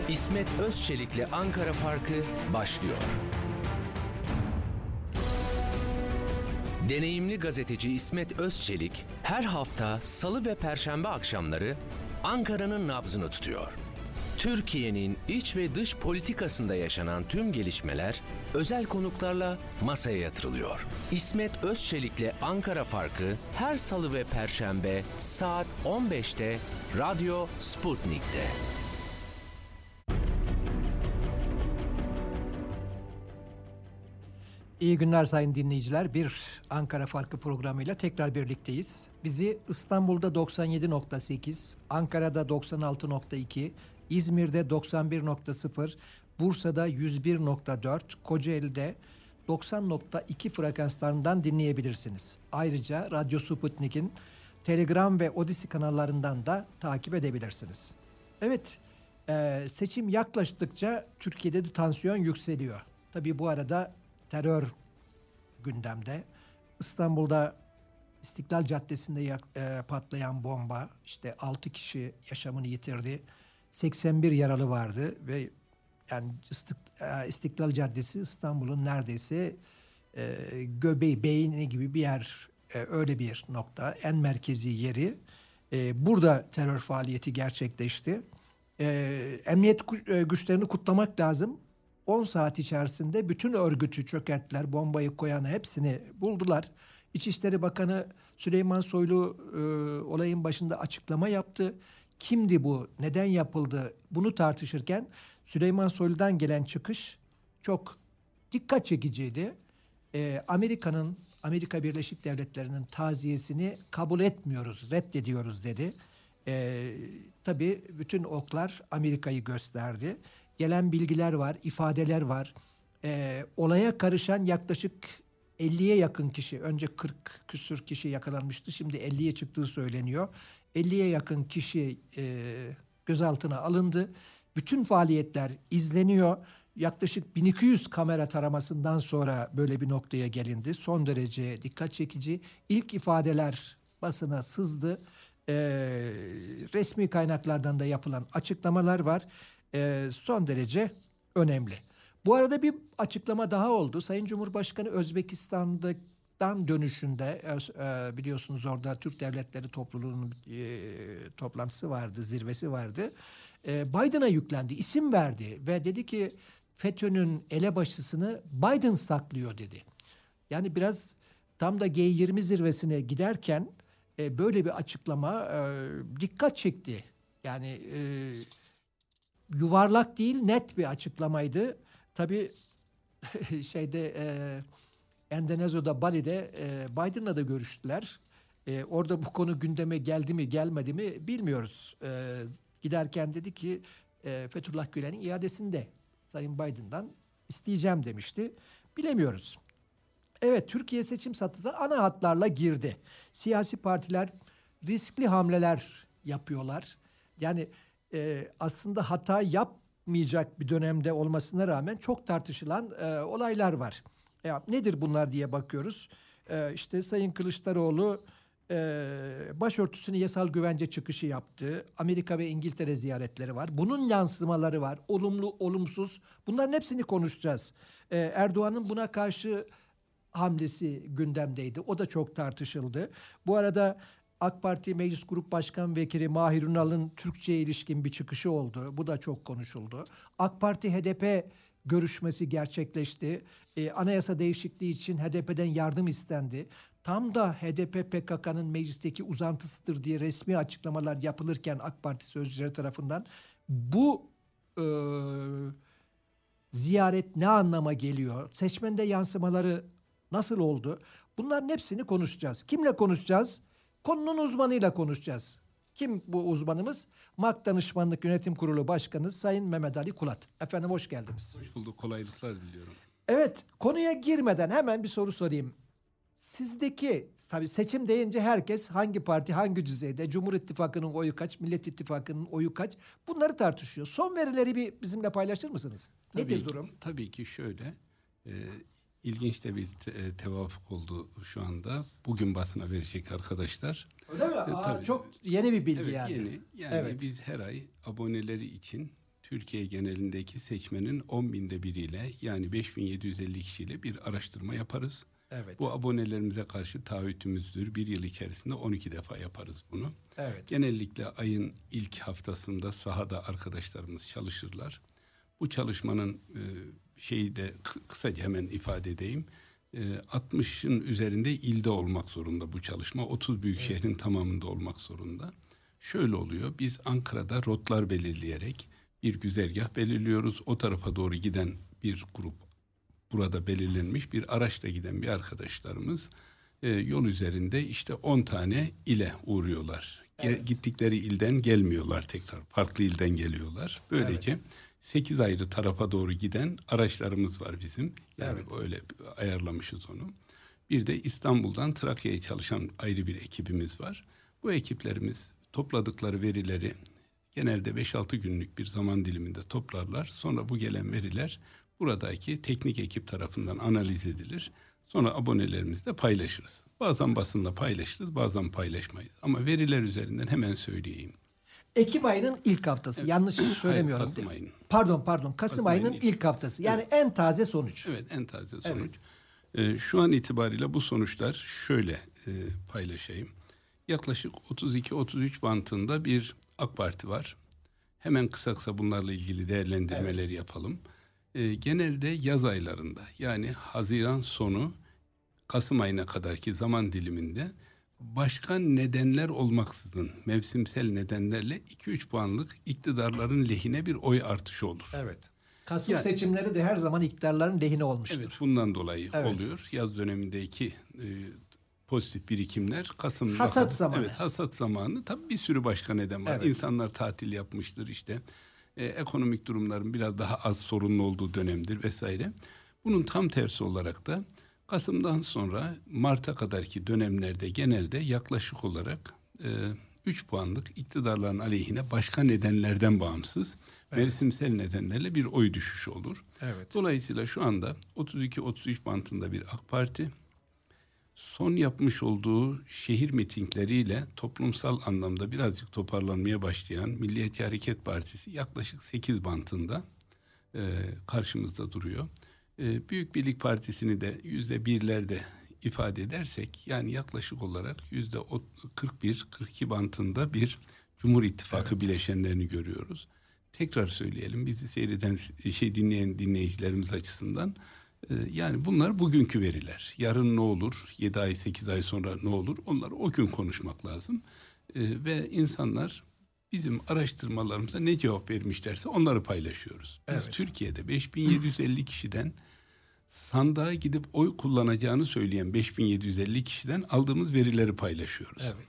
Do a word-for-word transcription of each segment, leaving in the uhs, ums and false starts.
İsmet Özçelik'le Ankara Farkı başlıyor. Deneyimli gazeteci İsmet Özçelik her hafta Salı ve Perşembe akşamları Ankara'nın nabzını tutuyor. Türkiye'nin iç ve dış politikasında yaşanan tüm gelişmeler özel konuklarla masaya yatırılıyor. İsmet Özçelik'le Ankara Farkı her Salı ve Perşembe saat on beşte Radyo Sputnik'te. İyi günler sayın dinleyiciler. Bir Ankara Farkı programıyla tekrar birlikteyiz. Bizi İstanbul'da doksan yedi nokta sekiz, Ankara'da doksan altı nokta iki, İzmir'de doksan bir nokta sıfır, Bursa'da yüz bir nokta dört, Kocaeli'de doksan nokta iki frekanslarından dinleyebilirsiniz. Ayrıca Radyo Sputnik'in Telegram ve Odisi kanallarından da takip edebilirsiniz. Evet, e, seçim yaklaştıkça Türkiye'de de tansiyon yükseliyor. Tabii bu arada terör gündemde. İstanbul'da İstiklal Caddesi'nde yak, e, patlayan bomba, işte altı kişi yaşamını yitirdi. seksen bir yaralı vardı ve yani istik, e, İstiklal Caddesi İstanbul'un neredeyse e, göbeği, beyni gibi bir yer, e, öyle bir nokta, en merkezi yeri. E, burada terör faaliyeti gerçekleşti. E, emniyet güçlerini kutlamak lazım. on saat içerisinde bütün örgütü çökerttiler, bombayı koyanı hepsini buldular. İçişleri Bakanı Süleyman Soylu e, olayın başında açıklama yaptı. Kimdi bu, neden yapıldı bunu tartışırken Süleyman Soylu'dan gelen çıkış çok dikkat çekiciydi. E, Amerika'nın, Amerika Birleşik Devletleri'nin taziyesini kabul etmiyoruz, reddediyoruz dedi. E, tabii bütün oklar Amerika'yı gösterdi. Gelen bilgiler var, ifadeler var. Ee, olaya karışan yaklaşık elliye yakın kişi, önce kırk küsür kişi yakalanmıştı, şimdi elliye çıktığı söyleniyor. elliye yakın kişi e, gözaltına alındı. Bütün faaliyetler izleniyor. Yaklaşık bin iki yüz kamera taramasından sonra böyle bir noktaya gelindi. Son derece dikkat çekici. İlk ifadeler basına sızdı. Ee, resmi kaynaklardan da yapılan açıklamalar var. Ee, son derece önemli. Bu arada bir açıklama daha oldu. Sayın Cumhurbaşkanı Özbekistan'dan dönüşünde e, biliyorsunuz orada Türk Devletleri Topluluğu'nun e, toplantısı vardı, zirvesi vardı. E, Biden'a yüklendi, isim verdi ve dedi ki FETÖ'nün elebaşısını Biden saklıyor dedi. Yani biraz tam da G yirmi zirvesine giderken e, böyle bir açıklama e, dikkat çekti. Yani e, yuvarlak değil, net bir açıklamaydı. Tabii şeyde e, Endonezya'da, Bali'de e, Biden'la da görüştüler. E, orada bu konu gündeme geldi mi gelmedi mi bilmiyoruz. E, giderken dedi ki e, Fethullah Gülen'in iadesini de Sayın Biden'dan isteyeceğim demişti. Bilemiyoruz. Evet, Türkiye seçim satına ana hatlarla girdi. Siyasi partiler riskli hamleler yapıyorlar. Yani Ee, aslında hata yapmayacak bir dönemde olmasına rağmen çok tartışılan e, olaylar var. E, nedir bunlar diye bakıyoruz. E, işte Sayın Kılıçdaroğlu e, başörtüsüne yasal güvence çıkışı yaptı. Amerika ve İngiltere ziyaretleri var. Bunun yansımaları var. Olumlu, olumsuz. Bunların hepsini konuşacağız. E, Erdoğan'ın buna karşı hamlesi gündemdeydi. O da çok tartışıldı. Bu arada AK Parti Meclis Grup Başkan Vekili Mahir Ünal'ın Türkçe'ye ilişkin bir çıkışı oldu. Bu da çok konuşuldu. AK Parti H D P görüşmesi gerçekleşti. Ee, anayasa değişikliği için H D P'den yardım istendi. Tam da H D P P K K'nın meclisteki uzantısıdır diye resmi açıklamalar yapılırken AK Parti sözcüleri tarafından bu e, ziyaret ne anlama geliyor? Seçmende yansımaları nasıl oldu? Bunların hepsini konuşacağız. Kimle konuşacağız? Konunun uzmanıyla konuşacağız. Kim bu uzmanımız? MAK Danışmanlık Yönetim Kurulu Başkanı Sayın Mehmet Ali Kulat. Efendim hoş geldiniz. Hoş bulduk. Kolaylıklar diliyorum. Evet, konuya girmeden hemen bir soru sorayım. Sizdeki, tabii seçim deyince herkes hangi parti, hangi düzeyde, Cumhur İttifakı'nın oyu kaç, Millet İttifakı'nın oyu kaç, bunları tartışıyor. Son verileri bir bizimle paylaşır mısınız? Tabii Nedir ki, durum? Tabii ki şöyle, e, ilginç de bir te- tevafuk oldu şu anda. Bugün basına verecek arkadaşlar. Öyle mi? E, Aa, tabii. Çok yeni bir bilgi evet, yani. Yeni. Yani Evet. biz her ay aboneleri için Türkiye genelindeki seçmenin on binde biriyle, yani beş bin yedi yüz elli kişiyle bir araştırma yaparız. Evet. Bu abonelerimize karşı taahhütümüzdür. Bir yıl içerisinde on iki defa yaparız bunu. Evet. Genellikle ayın ilk haftasında sahada arkadaşlarımız çalışırlar. Bu çalışmanın e, şeyi de kısaca hemen ifade edeyim. E, altmışın üzerinde ilde olmak zorunda bu çalışma. otuz büyük evet. şehrin tamamında olmak zorunda. Şöyle oluyor. Biz Ankara'da rotlar belirleyerek bir güzergah belirliyoruz. O tarafa doğru giden bir grup, burada belirlenmiş bir araçla giden bir arkadaşlarımız e, yol üzerinde işte on tane ile uğruyorlar. Evet. Ge- gittikleri ilden gelmiyorlar tekrar. Farklı ilden geliyorlar. Böylece evet. sekiz ayrı tarafa doğru giden araçlarımız var bizim. Yani evet. öyle ayarlamışız onu. Bir de İstanbul'dan Trakya'ya çalışan ayrı bir ekibimiz var. Bu ekiplerimiz topladıkları verileri genelde beş altı günlük bir zaman diliminde toplarlar. Sonra bu gelen veriler buradaki teknik ekip tarafından analiz edilir. Sonra abonelerimizle paylaşırız. Bazen basınla paylaşırız, bazen paylaşmayız. Ama veriler üzerinden hemen söyleyeyim. Ekim ayının ilk haftası. Evet. Yanlış söylemiyorum. Hayır, Kasım ayının. Pardon pardon. Kasım, Kasım ayının ilk, ilk haftası. Yani evet. en taze sonuç. Evet, en taze sonuç. Evet. Ee, şu an itibariyle bu sonuçlar şöyle e, paylaşayım. Yaklaşık otuz iki otuz üç bantında bir AK Parti var. Hemen kısa kısa bunlarla ilgili değerlendirmeleri evet. yapalım. E, genelde yaz aylarında, yani Haziran sonu Kasım ayına kadarki zaman diliminde başka nedenler olmaksızın, mevsimsel nedenlerle iki üç puanlık iktidarların lehine bir oy artışı olur. Evet. Kasım yani, seçimleri de her zaman iktidarların lehine olmuştur. Evet, bundan dolayı evet. oluyor. Yaz dönemindeki e, pozitif birikimler Kasım'da. Hasat zamanı. Evet, hasat zamanı. Tabii bir sürü başka neden var. Evet. İnsanlar tatil yapmıştır işte. E, ekonomik durumların biraz daha az sorunlu olduğu dönemdir vesaire. Bunun tam tersi olarak da Kasım'dan sonra Mart'a kadarki dönemlerde genelde yaklaşık olarak e, üç puanlık iktidarların aleyhine başka nedenlerden bağımsız evet. mevsimsel nedenlerle bir oy düşüşü olur. Evet. Dolayısıyla şu anda otuz iki otuz üç bantında bir AK Parti, son yapmış olduğu şehir mitingleriyle toplumsal anlamda birazcık toparlanmaya başlayan Milliyetçi Hareket Partisi yaklaşık sekiz bantında e, karşımızda duruyor. E, Büyük Birlik Partisi'ni de yüzde birlerde ifade edersek, yani yaklaşık olarak yüzde kırk bir kırk iki bantında bir Cumhur İttifakı evet. bileşenlerini görüyoruz. Tekrar söyleyelim, bizi seyreden, şey dinleyen dinleyicilerimiz açısından. Yani bunlar bugünkü veriler. Yarın ne olur? yedi ay sekiz ay sonra ne olur? Onları o gün konuşmak lazım. Ee, ve insanlar bizim araştırmalarımıza ne cevap vermişlerse onları paylaşıyoruz. Biz evet. Türkiye'de beş bin yedi yüz elli kişiden sandığa gidip oy kullanacağını söyleyen beş bin yedi yüz elli kişiden aldığımız verileri paylaşıyoruz. Evet.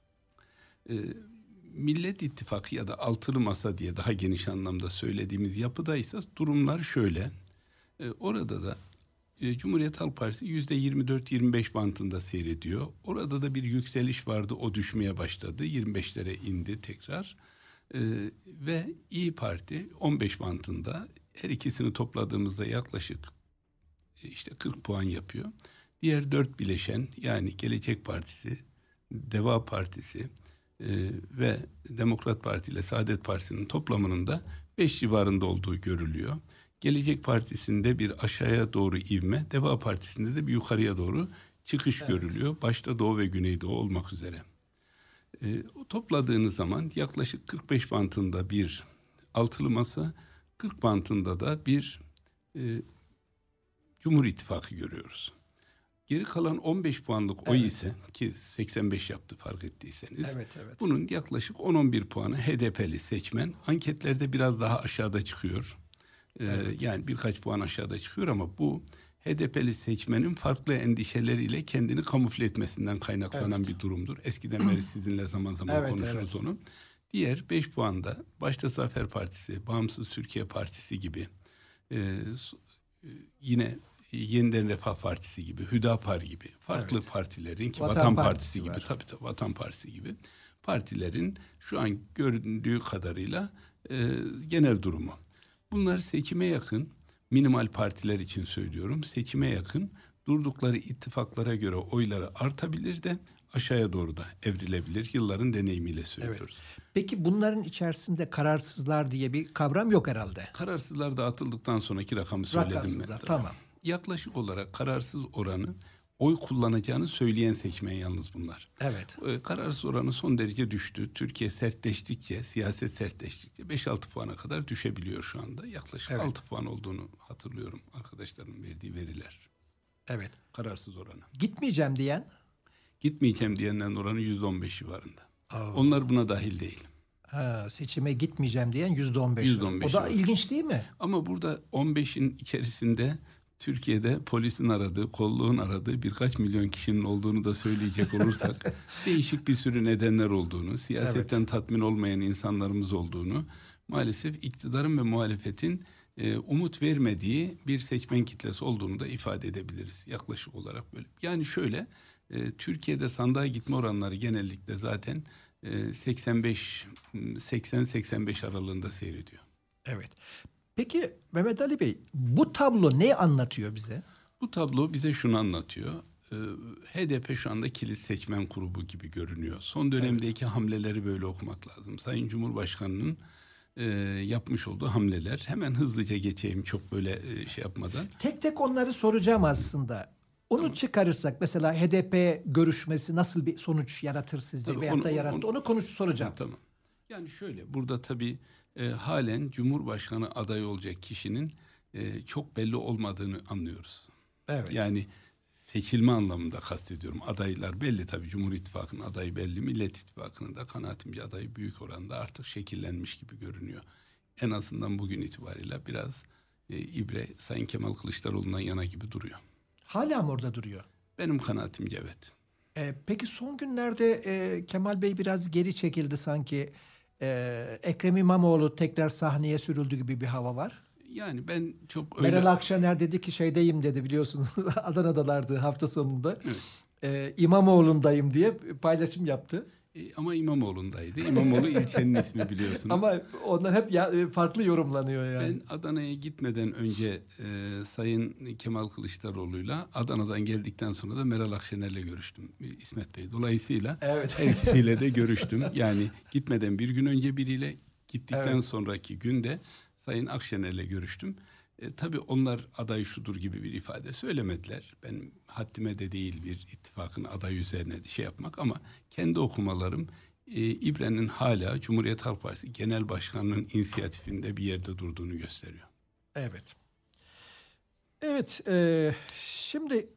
Ee, Millet İttifakı ya da Altılı Masa diye daha geniş anlamda söylediğimiz yapıdaysa durumlar şöyle. Orada da e, Cumhuriyet Halk Partisi yüzde yirmi dört yirmi beş bantında seyrediyor. Orada da bir yükseliş vardı, o düşmeye başladı. yirmi beşlere indi tekrar. E, ve İYİ Parti on beş bantında, her ikisini topladığımızda yaklaşık e, işte kırk puan yapıyor. Diğer dört bileşen, yani Gelecek Partisi, Deva Partisi e, ve Demokrat Parti ile Saadet Partisi'nin toplamının da beş civarında olduğu görülüyor. Gelecek Partisi'nde bir aşağıya doğru ivme, Deva Partisi'nde de bir yukarıya doğru çıkış evet. görülüyor. Başta Doğu ve Güneydoğu olmak üzere. E, topladığınız zaman yaklaşık kırk beş bantında bir Altılı Masa, kırk bantında da bir e, Cumhur İttifakı görüyoruz. Geri kalan on beş puanlık oy evet. ise, ki seksen beş yaptı fark ettiyseniz. Evet, evet. Bunun yaklaşık on on bir puanı H D P'li seçmen. Anketlerde biraz daha aşağıda çıkıyor. Evet. Yani birkaç puan aşağıda çıkıyor ama bu H D P'li seçmenin farklı endişeleriyle kendini kamufle etmesinden kaynaklanan evet. bir durumdur. Eskiden beri sizinle zaman zaman evet, konuşuruz evet. onu. Diğer beş puanda başta Zafer Partisi, Bağımsız Türkiye Partisi gibi, e, yine Yeniden Refah Partisi gibi, Hüdapar gibi farklı evet. partilerin ki Vatan, Vatan Partisi, Partisi gibi tabii tabii Vatan Partisi gibi partilerin şu an göründüğü kadarıyla e, genel durumu. Bunlar seçime yakın, minimal partiler için söylüyorum, seçime yakın durdukları ittifaklara göre oyları artabilir de aşağıya doğru da evrilebilir. Yılların deneyimiyle söylüyoruz. Evet. Peki bunların içerisinde kararsızlar diye bir kavram yok herhalde. Kararsızlar dağıtıldıktan sonraki rakamı söyledim ben. Kararsızlar, tamam. Yaklaşık olarak kararsız oranı oy kullanacağını söyleyen seçmen yalnız bunlar. Evet. Ee, kararsız oranı son derece düştü. Türkiye sertleştikçe, siyaset sertleştikçe beş altı puana kadar düşebiliyor şu anda. Yaklaşık Evet. altı puan olduğunu hatırlıyorum arkadaşlarımın verdiği veriler. Evet. Kararsız oranı. Gitmeyeceğim diyen? Gitmeyeceğim diyenlerin oranı yüzde on beş civarında. Aa. Onlar buna dahil değil. Ha, seçime gitmeyeceğim diyen yüzde on beş. yüzde on beş O da var. ilginç değil mi? Ama burada on beşin içerisinde Türkiye'de polisin aradığı, kolluğun aradığı birkaç milyon kişinin olduğunu da söyleyecek olursak değişik bir sürü nedenler olduğunu, siyasetten evet. tatmin olmayan insanlarımız olduğunu, maalesef iktidarın ve muhalefetin e, umut vermediği bir seçmen kitlesi olduğunu da ifade edebiliriz yaklaşık olarak böyle. Yani şöyle, e, Türkiye'de sandığa gitme oranları genellikle zaten e, seksen beş seksen seksen beş aralığında seyrediyor. Evet. Peki Mehmet Ali Bey, bu tablo ne anlatıyor bize? Bu tablo bize şunu anlatıyor. Ee, H D P şu anda kilit seçmen grubu gibi görünüyor. Son dönemdeki evet. hamleleri böyle okumak lazım. Sayın Cumhurbaşkanı'nın e, yapmış olduğu hamleler. Hemen hızlıca geçeyim çok böyle e, şey yapmadan. Tek tek onları soracağım aslında. Onu tamam. çıkarırsak mesela H D P görüşmesi nasıl bir sonuç yaratır sizce? Tabii veyahut da yarattı. Onu, onu konuş soracağım. Tamam. Yani şöyle, burada tabii e, halen Cumhurbaşkanı adayı olacak kişinin e, çok belli olmadığını anlıyoruz. Evet. Yani seçilme anlamında kastediyorum. Adaylar belli tabii. Cumhur İttifakı'nın adayı belli. Millet İttifakı'nın da kanaatimce adayı büyük oranda artık şekillenmiş gibi görünüyor. En azından bugün itibariyle biraz e, ibre Sayın Kemal Kılıçdaroğlu'ndan yana gibi duruyor. Hala mı orada duruyor? Benim kanaatimce evet. E, peki son günlerde e, Kemal Bey biraz geri çekildi sanki. E, Ekrem İmamoğlu tekrar sahneye sürüldü gibi bir hava var. Yani ben çok öyle... Meral Akşener dedi ki şeydeyim dedi, biliyorsunuz. Adana'dalardı hafta sonunda. Evet. E, İmamoğlu'ndayım diye paylaşım yaptı. E, ama İmamoğlu'ndaydı. İmamoğlu ilçenin ismi biliyorsunuz. Ama onlar hep ya, farklı yorumlanıyor yani. Ben Adana'ya gitmeden önce e, Sayın Kemal Kılıçdaroğlu'yla, Adana'dan geldikten sonra da Meral Akşener'le görüştüm. İsmet Bey. Dolayısıyla evet. her ikisiyle de görüştüm. Yani gitmeden bir gün önce biriyle, gittikten evet. sonraki günde Sayın Akşener'le görüştüm. E, tabii onlar aday şudur gibi bir ifade söylemediler. Ben haddime de değil bir ittifakın adayı üzerine şey yapmak, ama kendi okumalarım e, İBRE'nin hala Cumhuriyet Halk Partisi Genel Başkanı'nın inisiyatifinde bir yerde durduğunu gösteriyor. Evet. Evet. E, şimdi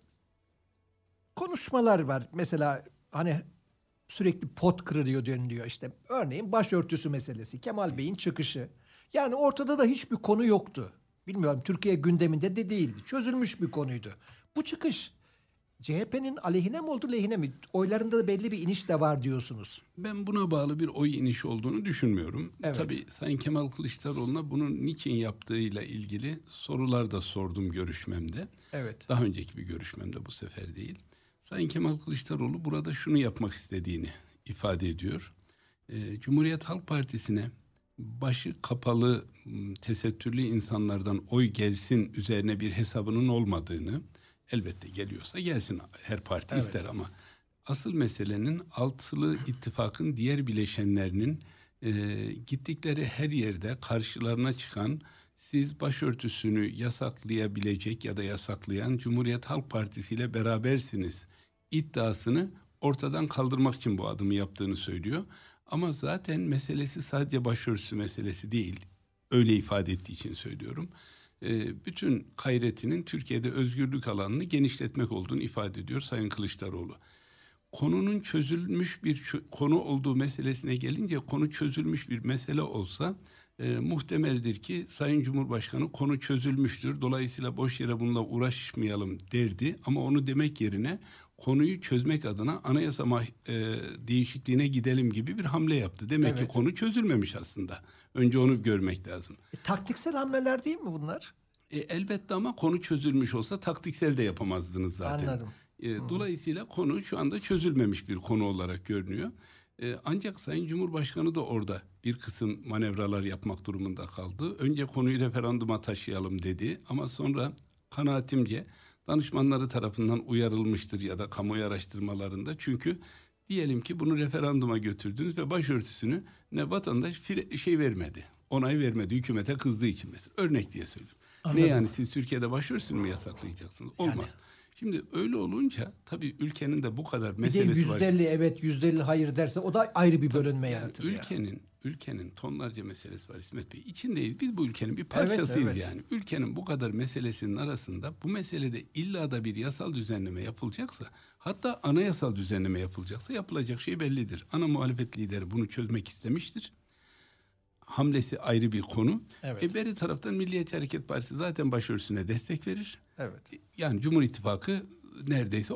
konuşmalar var. Mesela hani sürekli pot kırılıyor deniliyor işte. Örneğin başörtüsü meselesi, Kemal Bey'in çıkışı. Yani ortada da hiçbir konu yoktu. Bilmiyorum, Türkiye gündeminde de değildi. Çözülmüş bir konuydu. Bu çıkış C H P'nin aleyhine mi oldu, lehine mi? Oylarında da belli bir iniş de var diyorsunuz. Ben buna bağlı bir oy inişi olduğunu düşünmüyorum. Evet. Tabii Sayın Kemal Kılıçdaroğlu'na bunun niçin yaptığıyla ilgili sorular da sordum görüşmemde. Evet. Daha önceki bir görüşmemde, bu sefer değil. Sayın Kemal Kılıçdaroğlu burada şunu yapmak istediğini ifade ediyor. Ee, Cumhuriyet Halk Partisi'ne başı kapalı, tesettürlü insanlardan oy gelsin üzerine bir hesabının olmadığını, elbette geliyorsa gelsin, her parti evet. ister, ama asıl meselenin altılı ittifakın diğer bileşenlerinin e, gittikleri her yerde karşılarına çıkan, siz başörtüsünü yasaklayabilecek ya da yasaklayan Cumhuriyet Halk Partisi ile berabersiniz iddiasını ortadan kaldırmak için bu adımı yaptığını söylüyor. Ama zaten meselesi sadece başörtüsü meselesi değil. Öyle ifade ettiği için söylüyorum. Ee, bütün gayretinin Türkiye'de özgürlük alanını genişletmek olduğunu ifade ediyor Sayın Kılıçdaroğlu. Konunun çözülmüş bir çö- konu olduğu meselesine gelince, konu çözülmüş bir mesele olsa e, muhtemeldir ki Sayın Cumhurbaşkanı konu çözülmüştür, dolayısıyla boş yere bununla uğraşmayalım derdi. Ama onu demek yerine konuyu çözmek adına anayasa mah- e, değişikliğine gidelim gibi bir hamle yaptı. Demek evet. ki konu çözülmemiş aslında. Önce onu görmek lazım. E, taktiksel hamleler değil mi bunlar? E, elbette, ama konu çözülmüş olsa taktiksel de yapamazdınız zaten. Anladım. E, dolayısıyla konu şu anda çözülmemiş bir konu olarak görünüyor. E, ancak Sayın Cumhurbaşkanı da orada bir kısım manevralar yapmak durumunda kaldı. Önce konuyu referanduma taşıyalım dedi, ama sonra kanaatimce danışmanları tarafından uyarılmıştır ya da kamuoyu araştırmalarında. Çünkü diyelim ki bunu referanduma götürdünüz ve başörtüsünü ne vatandaş fire, şey vermedi, onay vermedi, hükümete kızdığı için mesela. Örnek diye söylüyorum. Anladım. Ne yani siz Türkiye'de başörtüsünü mü yasaklayacaksınız? Olmaz. Yani. Şimdi öyle olunca tabii ülkenin de bu kadar meselesi var. yüzde elli evet yüzde elli hayır derse o da ayrı bir tabii, bölünme yani yaratır. Ülkenin yani. ülkenin tonlarca meselesi var İsmet Bey. İçindeyiz. Biz bu ülkenin bir parçasıyız evet, evet. yani. Ülkenin bu kadar meselesinin arasında bu meselede illa da bir yasal düzenleme yapılacaksa, hatta anayasal düzenleme yapılacaksa yapılacak şey bellidir. Ana muhalefet lideri bunu çözmek istemiştir. Hamlesi ayrı bir konu. Evet. E beri taraftan Milliyetçi Hareket Partisi zaten başörtüsüne destek verir. Evet. Yani Cumhur İttifakı neredeyse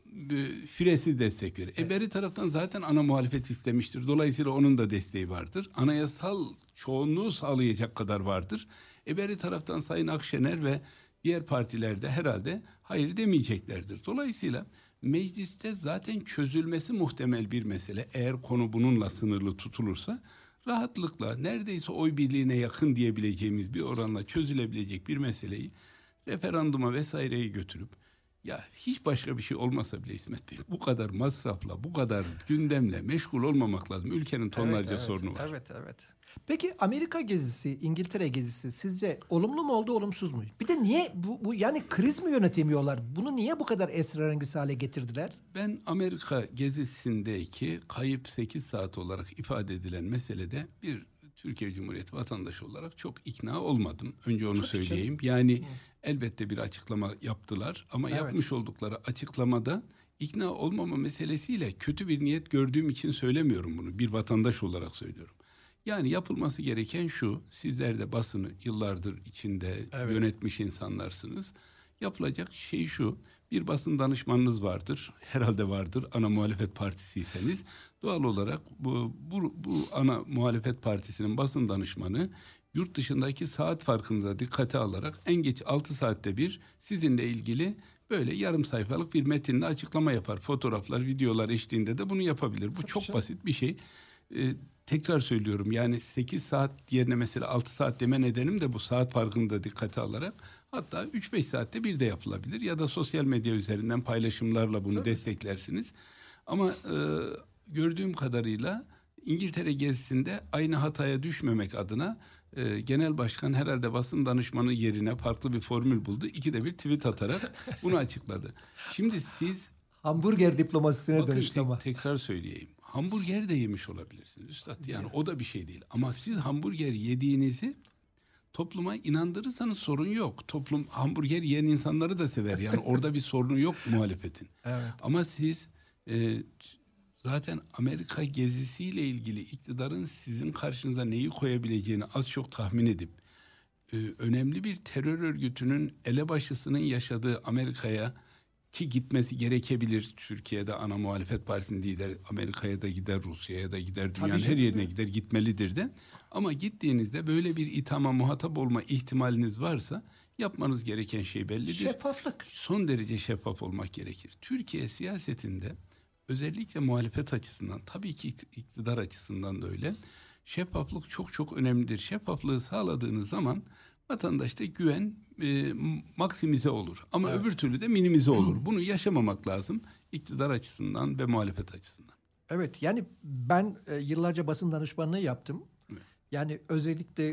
firesi destek verir. Evet. E beri taraftan zaten ana muhalefet istemiştir. Dolayısıyla onun da desteği vardır. Anayasal çoğunluğu sağlayacak kadar vardır. E beri taraftan Sayın Akşener ve diğer partiler de herhalde hayır demeyeceklerdir. Dolayısıyla mecliste zaten çözülmesi muhtemel bir mesele. Eğer konu bununla sınırlı tutulursa rahatlıkla neredeyse oy birliğine yakın diyebileceğimiz bir oranla çözülebilecek bir meseleyi referanduma vesaireye götürüp ya hiç başka bir şey olmasa bile İsmet Bey bu kadar masrafla, bu kadar gündemle meşgul olmamak lazım. Ülkenin tonlarca evet, evet, sorunu var. Evet, evet. Peki Amerika gezisi, İngiltere gezisi sizce olumlu mu oldu, olumsuz mu? Bir de niye bu, bu yani kriz mi yönetemiyorlar? Bunu niye bu kadar esrarengiz hale getirdiler? Ben Amerika gezisindeki kayıp sekiz saat olarak ifade edilen meselede bir Türkiye Cumhuriyeti vatandaşı olarak çok ikna olmadım. Önce onu çok söyleyeyim. Için. Yani Hı. elbette bir açıklama yaptılar ama evet. yapmış oldukları açıklamada ikna olmama meselesiyle kötü bir niyet gördüğüm için söylemiyorum bunu. Bir vatandaş olarak söylüyorum. Yani yapılması gereken şu, sizler de basını yıllardır içinde evet. yönetmiş insanlarsınız. Yapılacak şey şu, bir basın danışmanınız vardır, herhalde vardır ana muhalefet partisiyseniz. Doğal olarak bu, bu, bu ana muhalefet partisinin basın danışmanı yurt dışındaki saat farkını da dikkate alarak en geç altı saatte bir sizinle ilgili böyle yarım sayfalık bir metinle açıklama yapar. Fotoğraflar, videolar eşliğinde de bunu yapabilir. Bu Tabii çok şey. basit bir şey. Ee, tekrar söylüyorum yani sekiz saat yerine mesela altı saat deme nedenim de bu saat farkını da dikkate alarak hatta üç beş saatte bir de yapılabilir ya da sosyal medya üzerinden paylaşımlarla bunu Tabii. desteklersiniz. Ama e, gördüğüm kadarıyla İngiltere gezisinde aynı hataya düşmemek adına e, Genel Başkan herhalde basın danışmanı yerine farklı bir formül buldu. İkide bir tweet atarak bunu açıkladı. Şimdi siz hamburger diplomasisine dönüştü ama. Tek, tekrar söyleyeyim. Hamburger de yemiş olabilirsiniz üstad. Yani o da bir şey değil. Ama siz hamburger yediğinizi topluma inandırırsanız sorun yok. Toplum hamburger yiyen insanları da sever. Yani orada bir sorunu yok muhalefetin. Evet. Ama siz e, zaten Amerika gezisiyle ilgili iktidarın sizin karşınıza neyi koyabileceğini az çok tahmin edip e, önemli bir terör örgütünün elebaşısının yaşadığı Amerika'ya ki gitmesi gerekebilir. Türkiye'de ana muhalefet partisinin lideri Amerika'ya da gider, Rusya'ya da gider, dünyanın her yerine gider, gitmelidir de. Ama gittiğinizde böyle bir ithama muhatap olma ihtimaliniz varsa yapmanız gereken şey bellidir. Şeffaflık. Son derece şeffaf olmak gerekir. Türkiye siyasetinde özellikle muhalefet açısından, tabii ki iktidar açısından da öyle. Şeffaflık çok çok önemlidir. Şeffaflığı sağladığınız zaman vatandaşta güven e, maksimize olur. Ama evet. öbür türlü de minimize olur. Bunu yaşamamak lazım iktidar açısından ve muhalefet açısından. Evet, yani ben e, yıllarca basın danışmanlığı yaptım. Evet. Yani özellikle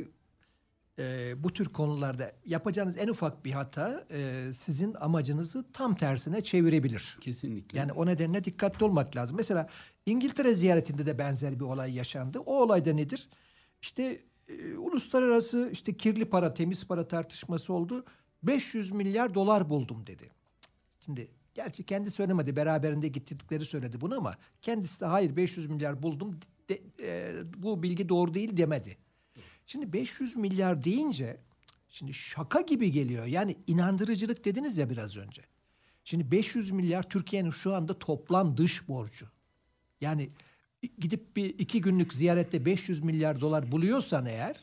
e, bu tür konularda yapacağınız en ufak bir hata e, sizin amacınızı tam tersine çevirebilir. Kesinlikle. Yani o nedenle dikkatli olmak lazım. Mesela İngiltere ziyaretinde de benzer bir olay yaşandı. O olayda nedir? İşte e, uluslararası işte kirli para, temiz para tartışması oldu. beş yüz milyar dolar buldum dedi. Şimdi gerçi kendi söylemedi, beraberinde gittikleri söyledi bunu ama kendisi de hayır beş yüz milyar buldum de, e, bu bilgi doğru değil demedi. Şimdi beş yüz milyar deyince şimdi şaka gibi geliyor. Yani inandırıcılık dediniz ya biraz önce. Şimdi beş yüz milyar Türkiye'nin şu anda toplam dış borcu. Yani gidip bir iki günlük ziyarette beş yüz milyar dolar buluyorsan eğer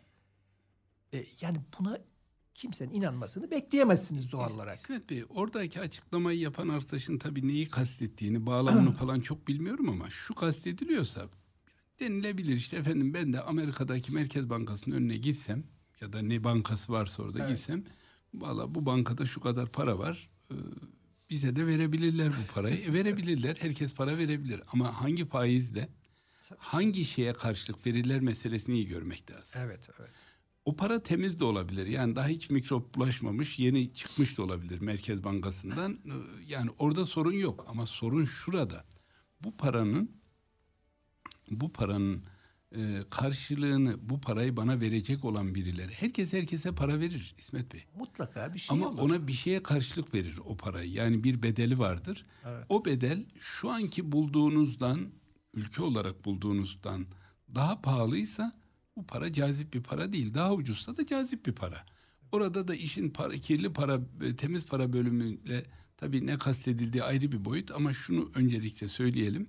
e, yani buna kimsenin inanmasını bekleyemezsiniz doğal olarak. İsmet Bey, oradaki açıklamayı yapan arkadaşın tabii neyi kastettiğini, bağlamını falan çok bilmiyorum ama şu kastediliyorsa denilebilir işte efendim ben de Amerika'daki Merkez Bankası'nın önüne gitsem ya da ne bankası varsa orada evet. gitsem valla bu bankada şu kadar para var e, bize de verebilirler bu parayı. E, verebilirler. Herkes para verebilir. Ama hangi faizle, hangi şeye karşılık verirler meselesini iyi görmek lazım. Evet, evet. O para temiz de olabilir. Yani daha hiç mikrop bulaşmamış, yeni çıkmış da olabilir Merkez Bankası'ndan. Yani orada sorun yok. Ama sorun şurada. Bu paranın bu paranın e, karşılığını, bu parayı bana verecek olan birileri. Herkes herkese para verir İsmet Bey. Mutlaka bir şey Ama olur. ona bir şeye karşılık verir o parayı. Yani bir bedeli vardır. Evet. O bedel şu anki bulduğunuzdan, ülke olarak bulduğunuzdan daha pahalıysa bu para cazip bir para değil. Daha ucuzsa da cazip bir para. Orada da işin para, kirli para, temiz para bölümüyle tabii ne kastedildiği ayrı bir boyut. Ama şunu öncelikle söyleyelim.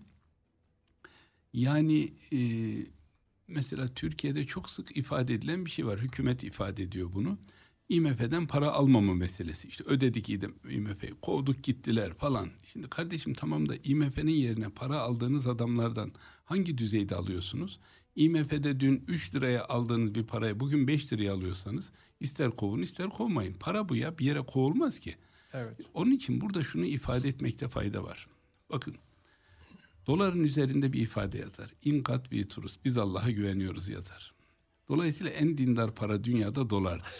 Yani e, mesela Türkiye'de çok sık ifade edilen bir şey var. Hükümet ifade ediyor bunu. I M F'den para almama meselesi. İşte ödedik I M F'yi, kovduk gittiler falan. Şimdi kardeşim tamam da I M F'nin yerine para aldığınız adamlardan hangi düzeyde alıyorsunuz? I M F'de dün üç liraya aldığınız bir parayı bugün beş liraya alıyorsanız ister kovun ister kovmayın. Para bu ya, bir yere kovulmaz ki. Evet. Onun için burada şunu ifade etmekte fayda var. Bakın, doların üzerinde bir ifade yazar. In God we trust. Biz Allah'a güveniyoruz yazar. Dolayısıyla en dindar para dünyada dolardır.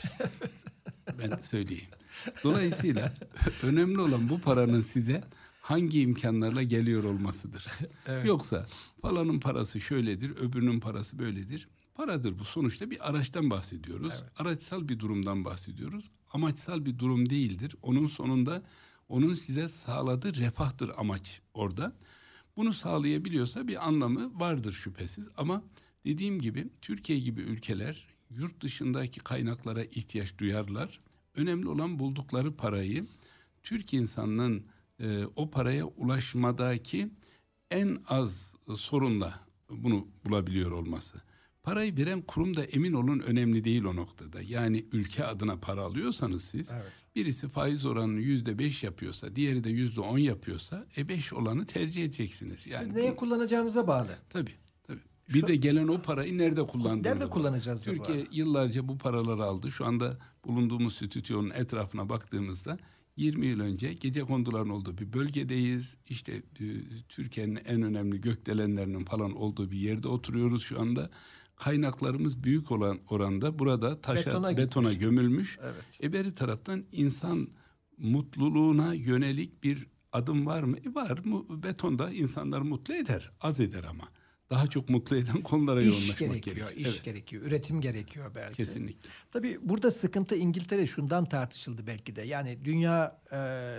Ben söyleyeyim. Dolayısıyla önemli olan bu paranın size hangi imkanlarla geliyor olmasıdır. Evet. Yoksa falanın parası şöyledir, öbürünün parası böyledir. Paradır bu. Sonuçta bir araçtan bahsediyoruz. Evet. Araçsal bir durumdan bahsediyoruz. Amaçsal bir durum değildir. Onun sonunda onun size sağladığı refahtır amaç orada. Bunu sağlayabiliyorsa bir anlamı vardır şüphesiz. Ama dediğim gibi Türkiye gibi ülkeler yurt dışındaki kaynaklara ihtiyaç duyarlar. Önemli olan buldukları parayı Türk insanının e, o paraya ulaşmadaki en az sorunla bunu bulabiliyor olması. Parayı veren kurum da emin olun önemli değil o noktada. Yani ülke adına para alıyorsanız siz, evet. Birisi faiz oranını yüzde beş yapıyorsa, diğeri de yüzde on yapıyorsa, e beş olanı tercih edeceksiniz. Yani siz neye bu, kullanacağınıza bağlı. Tabii. tabii. Bir Şu, de gelen o parayı nerede kullandığınıza Nerede kullanacağız? Türkiye bağlı. Yıllarca bu paraları aldı. Şu anda bulunduğumuz stüdyonun etrafına baktığımızda yirmi yıl önce gecekonduların olduğu bir bölgedeyiz. İşte e, Türkiye'nin en önemli gökdelenlerinin falan olduğu bir yerde oturuyoruz şu anda. Kaynaklarımız büyük olan oranda burada taşa, betona, betona gömülmüş. Evet. E beri taraftan insan mutluluğuna yönelik bir adım var mı? E var mı? Betonda insanları mutlu eder, az eder ama. Daha çok mutlu eden konulara iş yoğunlaşmak gerekiyor. gerekiyor. İş evet. gerekiyor, üretim gerekiyor belki. Kesinlikle. Tabii burada sıkıntı İngiltere şundan tartışıldı belki de. Yani dünya e,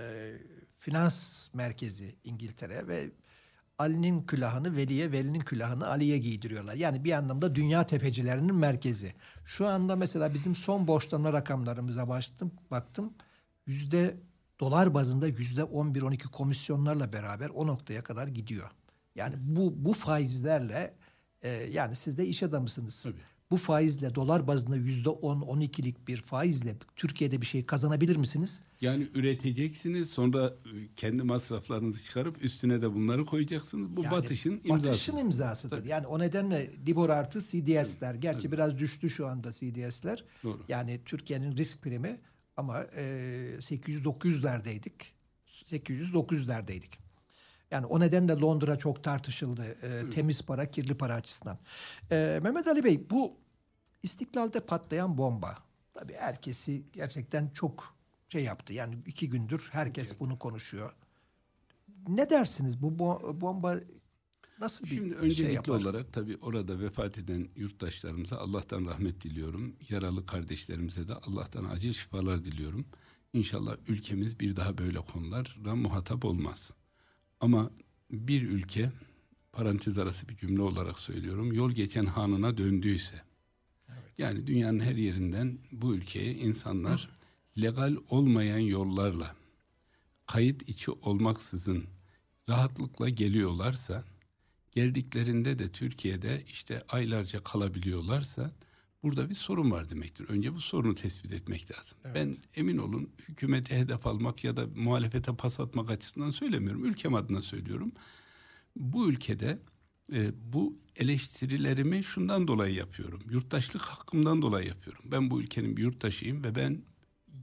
finans merkezi İngiltere ve Ali'nin külahını Veli'ye, Veli'nin külahını Ali'ye giydiriyorlar. Yani bir anlamda dünya tefecilerinin merkezi. Şu anda mesela bizim son borçlanma rakamlarımıza baktım, baktım. Yüzde dolar bazında yüzde on bir on iki komisyonlarla beraber o noktaya kadar gidiyor. Yani bu bu faizlerle e, yani siz de iş adamısınız. Tabii. Bu faizle dolar bazında yüzde on on ikilik bir faizle Türkiye'de bir şey kazanabilir misiniz? Yani üreteceksiniz, sonra kendi masraflarınızı çıkarıp üstüne de bunları koyacaksınız. Bu yani batışın imzası. Batışın imzasıdır. Tabii. Yani o nedenle Libor artı C D S'ler. Gerçi Tabii. biraz düştü şu anda C D S'ler. Doğru. Yani Türkiye'nin risk primi ama e, sekiz yüz dokuz yüzlerdeydik. sekiz yüz dokuz yüzlerdeydik. Yani o nedenle Londra çok tartışıldı. E, temiz para, kirli para açısından. E, Mehmet Ali Bey, bu İstiklal'de patlayan bomba. Tabii herkesi gerçekten çok şey yaptı. Yani iki gündür herkes evet. bunu konuşuyor. Ne dersiniz? Bu bomba nasıl bir Şimdi şey öncelikli yapar? olarak tabii orada vefat eden yurttaşlarımıza Allah'tan rahmet diliyorum. Yaralı kardeşlerimize de Allah'tan acil şifalar diliyorum. İnşallah ülkemiz bir daha böyle konulara muhatap olmaz. Ama bir ülke, parantez arası bir cümle olarak söylüyorum, yol geçen hanına döndüyse, evet. yani dünyanın her yerinden bu ülkeye insanlar legal olmayan yollarla, kayıt içi olmaksızın rahatlıkla geliyorlarsa, geldiklerinde de Türkiye'de işte aylarca kalabiliyorlarsa, burada bir sorun var demektir. Önce bu sorunu tespit etmek lazım. Evet. Ben emin olun hükümete hedef almak ya da muhalefete pas atmak açısından söylemiyorum. Ülkem adına söylüyorum. Bu ülkede e, bu eleştirilerimi şundan dolayı yapıyorum. Yurttaşlık hakkımdan dolayı yapıyorum. Ben bu ülkenin bir yurttaşıyım ve ben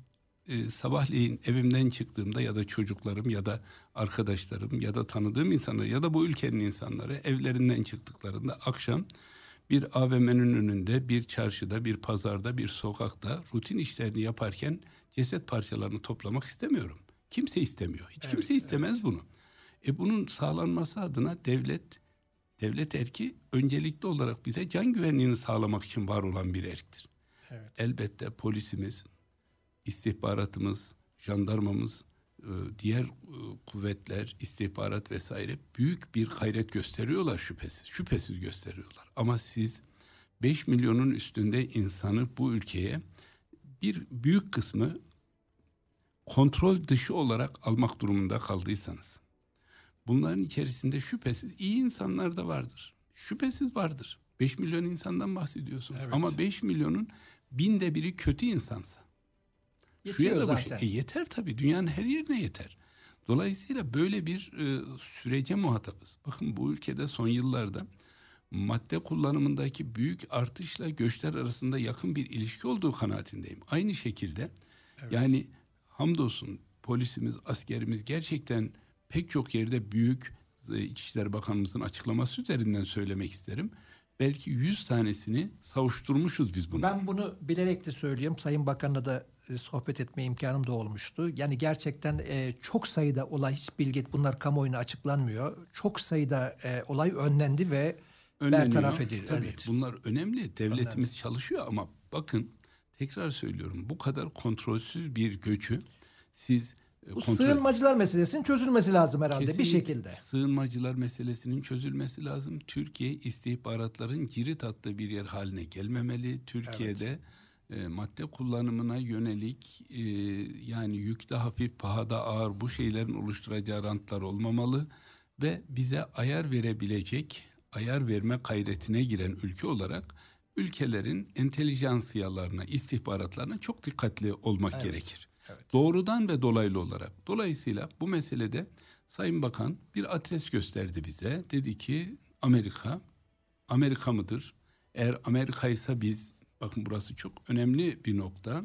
e, sabahleyin evimden çıktığımda ya da çocuklarım ya da arkadaşlarım ya da tanıdığım insanlar ya da bu ülkenin insanları evlerinden çıktıklarında akşam bir A V M'nin önünde, bir çarşıda, bir pazarda, bir sokakta rutin işlerini yaparken ceset parçalarını toplamak istemiyorum. Kimse istemiyor. Hiç Evet, kimse istemez evet. bunu. E bunun sağlanması adına devlet, devlet erki öncelikli olarak bize can güvenliğini sağlamak için var olan bir erktir. Evet. Elbette polisimiz, istihbaratımız, jandarmamız, diğer kuvvetler, istihbarat vesaire büyük bir gayret gösteriyorlar şüphesiz. Şüphesiz gösteriyorlar. Ama siz beş milyonun üstünde insanı bu ülkeye bir büyük kısmı kontrol dışı olarak almak durumunda kaldıysanız, bunların içerisinde şüphesiz iyi insanlar da vardır. Şüphesiz vardır. beş milyon insandan bahsediyorsun. Evet. Ama beş milyonun binde biri kötü insansa, Yetiyor şu ya da bu zaten. şey. E yeter tabii. Dünyanın her yerine yeter. Dolayısıyla böyle bir e, sürece muhatabız. Bakın bu ülkede son yıllarda madde kullanımındaki büyük artışla göçler arasında yakın bir ilişki olduğu kanaatindeyim. Aynı şekilde Evet. yani hamdolsun polisimiz, askerimiz gerçekten pek çok yerde büyük, İçişleri Bakanımızın açıklaması üzerinden söylemek isterim. Belki yüz tanesini savuşturmuşuz biz bunu. Ben bunu bilerek de söylüyorum. Sayın Bakan'la da e, sohbet etme imkanım da olmuştu. Yani gerçekten e, çok sayıda olay, hiç bilgi bunlar kamuoyuna açıklanmıyor. Çok sayıda e, olay önlendi ve Önleniyor. bertaraf edildi. Tabii Evet. bunlar önemli. Devletimiz Önemli. çalışıyor ama bakın tekrar söylüyorum bu kadar kontrolsüz bir göçü siz e, Bu kontrol... sığınmacılar meselesinin çözülmesi lazım herhalde bir Kesinlikle şekilde. Sığınmacılar meselesinin çözülmesi lazım. Türkiye istihbaratların cirit attığı bir yer haline gelmemeli. Türkiye'de e, madde kullanımına yönelik e, yani yükte hafif, pahada ağır bu şeylerin oluşturacağı rantlar olmamalı ve bize ayar verebilecek, ayar verme gayretine giren ülke olarak ülkelerin entelijansiyalarına, istihbaratlarına çok dikkatli olmak Evet. gerekir. Evet. Doğrudan ve dolaylı olarak. Dolayısıyla bu meselede Sayın Bakan bir adres gösterdi bize. Dedi ki Amerika, Amerika mıdır? Eğer Amerika ise biz, bakın burası çok önemli bir nokta.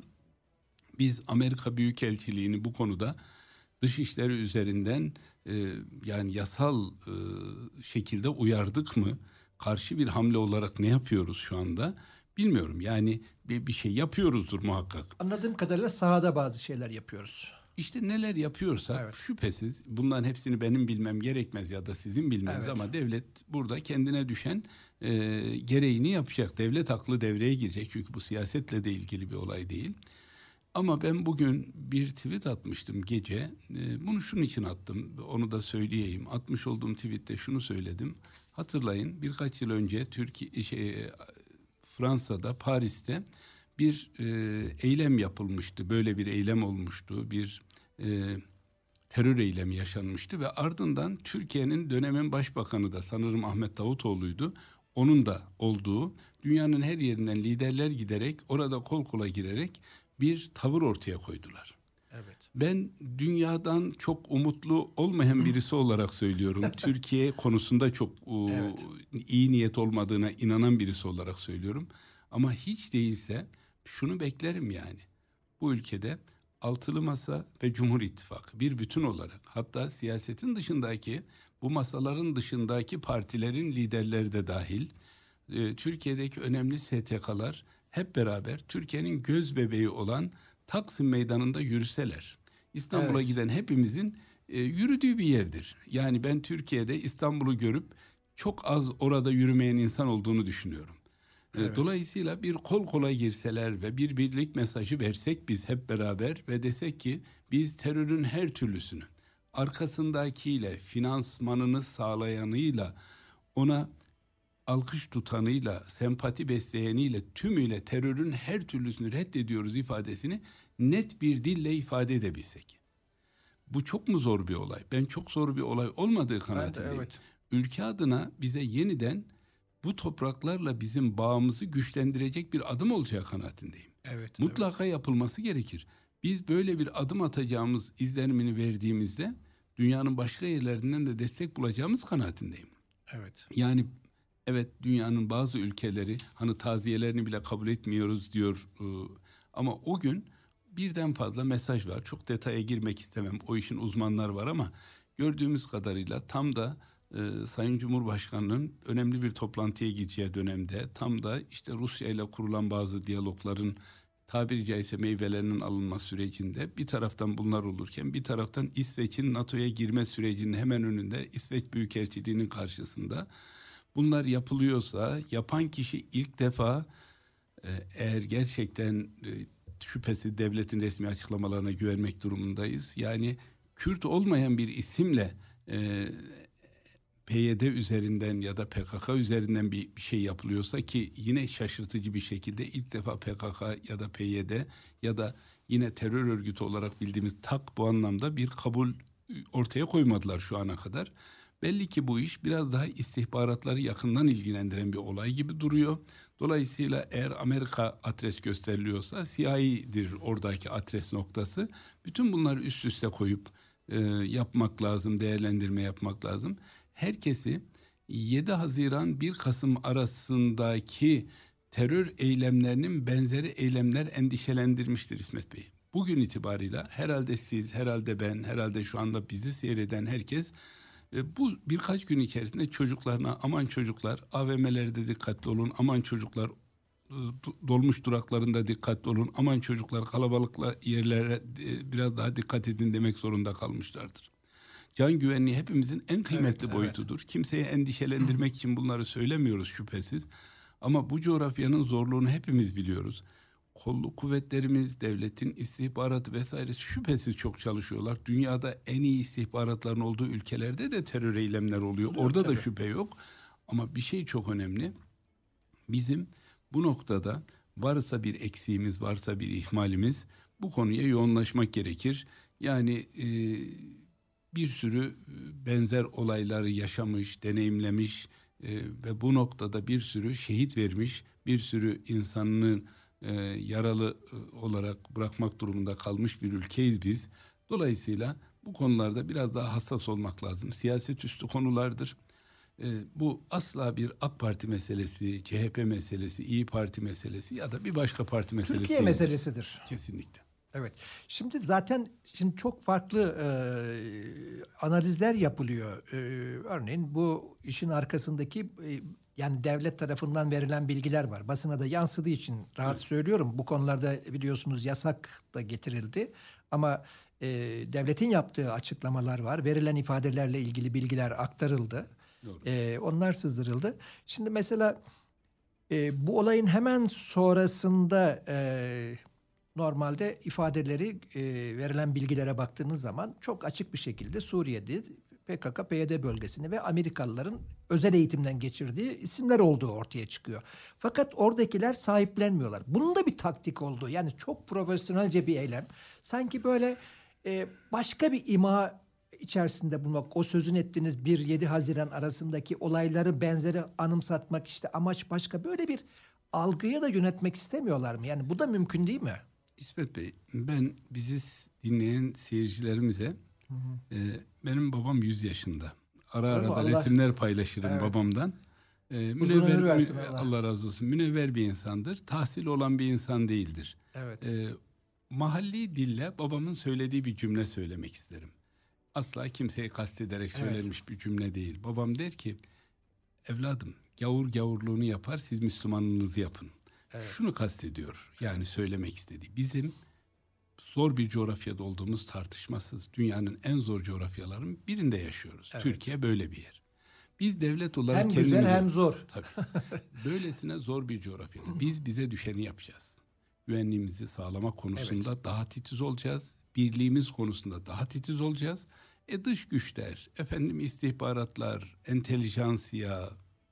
Biz Amerika Büyükelçiliğini bu konuda dışişleri üzerinden e, yani yasal e, şekilde uyardık mı? Karşı bir hamle olarak ne yapıyoruz şu anda? Bilmiyorum. Yani bir, bir şey yapıyoruzdur muhakkak. Anladığım kadarıyla sahada bazı şeyler yapıyoruz. İşte neler yapıyorsak Evet. şüphesiz bunların hepsini benim bilmem gerekmez ya da sizin bilmeniz Evet. ama devlet burada kendine düşen e, gereğini yapacak. Devlet aklı devreye girecek çünkü bu siyasetle de ilgili bir olay değil. Ama ben bugün bir tweet atmıştım gece. E, bunu şunun için attım, onu da söyleyeyim. Atmış olduğum tweette şunu söyledim. Hatırlayın birkaç yıl önce Türkiye şey Fransa'da, Paris'te bir e, eylem yapılmıştı. Böyle bir eylem olmuştu. Bir e, terör eylemi yaşanmıştı ve ardından Türkiye'nin dönemin başbakanı da sanırım Ahmet Davutoğlu'ydu. Onun da olduğu dünyanın her yerinden liderler giderek orada kol kola girerek bir tavır ortaya koydular. Evet. Ben dünyadan çok umutlu olmayan birisi olarak söylüyorum. Türkiye konusunda çok uh, Evet. iyi niyet olmadığına inanan birisi olarak söylüyorum. Ama hiç değilse şunu beklerim yani. Bu ülkede Altılı Masa ve Cumhur İttifakı bir bütün olarak, hatta siyasetin dışındaki, bu masaların dışındaki partilerin liderleri de dahil, e, Türkiye'deki önemli S T K'lar hep beraber Türkiye'nin göz bebeği olan Taksim Meydanı'nda yürüseler, İstanbul'a Evet. giden hepimizin e, yürüdüğü bir yerdir. Yani ben Türkiye'de İstanbul'u görüp çok az orada yürümeyen insan olduğunu düşünüyorum. E, Evet. Dolayısıyla bir kol kola girseler ve bir birlik mesajı versek biz hep beraber ve desek ki biz terörün her türlüsünü arkasındakiyle, finansmanını sağlayanıyla, ona alkış tutanıyla, sempati besleyeniyle, tümüyle terörün her türlüsünü reddediyoruz ifadesini net bir dille ifade edebilsek. Bu çok mu zor bir olay? Ben çok zor bir olay olmadığı kanaatindeyim. Evet. Ülke adına bize yeniden bu topraklarla bizim bağımızı güçlendirecek bir adım olacağı kanaatindeyim. Evet. Mutlaka yapılması gerekir. Biz böyle bir adım atacağımız izlenimini verdiğimizde dünyanın başka yerlerinden de destek bulacağımız kanaatindeyim. Evet. Yani evet, dünyanın bazı ülkeleri hani taziyelerini bile kabul etmiyoruz diyor. Ama o gün birden fazla mesaj var. Çok detaya girmek istemem. O işin uzmanları var ama gördüğümüz kadarıyla tam da e, Sayın Cumhurbaşkanı'nın önemli bir toplantıya gideceği dönemde, tam da işte Rusya ile kurulan bazı diyalogların tabiri caizse meyvelerinin alınma sürecinde bir taraftan bunlar olurken bir taraftan İsveç'in NATO'ya girme sürecinin hemen önünde, İsveç Büyükelçiliği'nin karşısında bunlar yapılıyorsa, yapan kişi ilk defa e, eğer gerçekten e, şüphesiz devletin resmi açıklamalarına güvenmek durumundayız. Yani Kürt olmayan bir isimle e, P Y D üzerinden ya da P K K üzerinden bir, bir şey yapılıyorsa, ki yine şaşırtıcı bir şekilde ilk defa P K K ya da P Y D ya da yine terör örgütü olarak bildiğimiz T A K bu anlamda bir kabul ortaya koymadılar şu ana kadar. Belli ki bu iş biraz daha istihbaratları yakından ilgilendiren bir olay gibi duruyor. Dolayısıyla eğer Amerika adres gösteriliyorsa C I A'dir oradaki adres noktası. Bütün bunları üst üste koyup e, yapmak lazım, değerlendirme yapmak lazım. Herkesi yedi Haziran bir Kasım arasındaki terör eylemlerinin benzeri eylemler endişelendirmiştir İsmet Bey. Bugün itibarıyla herhalde siz, herhalde ben, herhalde şu anda bizi seyreden herkes bu birkaç gün içerisinde çocuklarına aman çocuklar A V M'lerde dikkatli olun, aman çocuklar dolmuş duraklarında dikkatli olun, aman çocuklar kalabalıkla yerlere biraz daha dikkat edin demek zorunda kalmışlardır. Can güvenliği hepimizin en kıymetli evet, boyutudur. Evet. Kimseye endişelendirmek için bunları söylemiyoruz şüphesiz. Ama bu coğrafyanın zorluğunu hepimiz biliyoruz. Kolluk kuvvetlerimiz, devletin istihbaratı vesaire şüphesiz çok çalışıyorlar. Dünyada en iyi istihbaratların olduğu ülkelerde de terör eylemler oluyor. Yok, Orada tabii. da şüphe yok. Ama bir şey çok önemli. Bizim bu noktada varsa bir eksiğimiz, varsa bir ihmalimiz, bu konuya yoğunlaşmak gerekir. Yani e, bir sürü benzer olayları yaşamış, deneyimlemiş e, ve bu noktada bir sürü şehit vermiş, bir sürü insanın e, yaralı e, olarak bırakmak durumunda kalmış bir ülkeyiz biz. Dolayısıyla bu konularda biraz daha hassas olmak lazım. Siyaset üstü konulardır. E, bu asla bir AK Parti meselesi, C H P meselesi, İyi Parti meselesi ya da bir başka parti meselesi Türkiye değildir. meselesidir. Kesinlikle. Evet. Şimdi zaten şimdi çok farklı e, analizler yapılıyor. E, örneğin bu işin arkasındaki e, yani devlet tarafından verilen bilgiler var. Basına da yansıdığı için rahat evet. söylüyorum. Bu konularda biliyorsunuz yasak da getirildi. Ama e, devletin yaptığı açıklamalar var. Verilen ifadelerle ilgili bilgiler aktarıldı. E, onlar sızdırıldı. Şimdi mesela e, bu olayın hemen sonrasında e, normalde ifadeleri e, verilen bilgilere baktığınız zaman çok açık bir şekilde Suriye'de P K K P Y D bölgesini ve Amerikalıların özel eğitimden geçirdiği isimler olduğu ortaya çıkıyor. Fakat oradakiler sahiplenmiyorlar. Bunun da bir taktik olduğu, yani çok profesyonelce bir eylem. Sanki böyle e, başka bir ima içerisinde bulmak, o sözün ettiğiniz bir yedi Haziran arasındaki olayları benzeri anımsatmak, işte amaç başka, böyle bir algıya da yönetmek istemiyorlar mı? Yani bu da mümkün değil mi? İsmet Bey, ben bizi dinleyen seyircilerimize hı hı. E, benim babam yüz yaşında. Ara ara da Allah resimler paylaşırım evet. babamdan. E, münevver, versin, Allah. Allah razı olsun. Münevver bir insandır. Tahsil olan bir insan değildir. Evet. E, mahalli dille babamın söylediği bir cümle söylemek isterim. Asla kimseyi kastederek söylenmiş evet. bir cümle değil. Babam der ki, evladım gavur gavurluğunu yapar, siz Müslümanlığınızı yapın. Evet. Şunu kastediyor, yani söylemek istediği. Bizim zor bir coğrafyada olduğumuz tartışmasız. Dünyanın en zor coğrafyalarının birinde yaşıyoruz. Evet. Türkiye böyle bir yer. Biz devlet olarak hem kendimize... Hem güzel hem zor. Tabii. Böylesine zor bir coğrafyada. Biz bize düşeni yapacağız. Güvenliğimizi sağlama konusunda evet. daha titiz olacağız. Birliğimiz konusunda daha titiz olacağız. E dış güçler, efendim istihbaratlar, entelijansiya,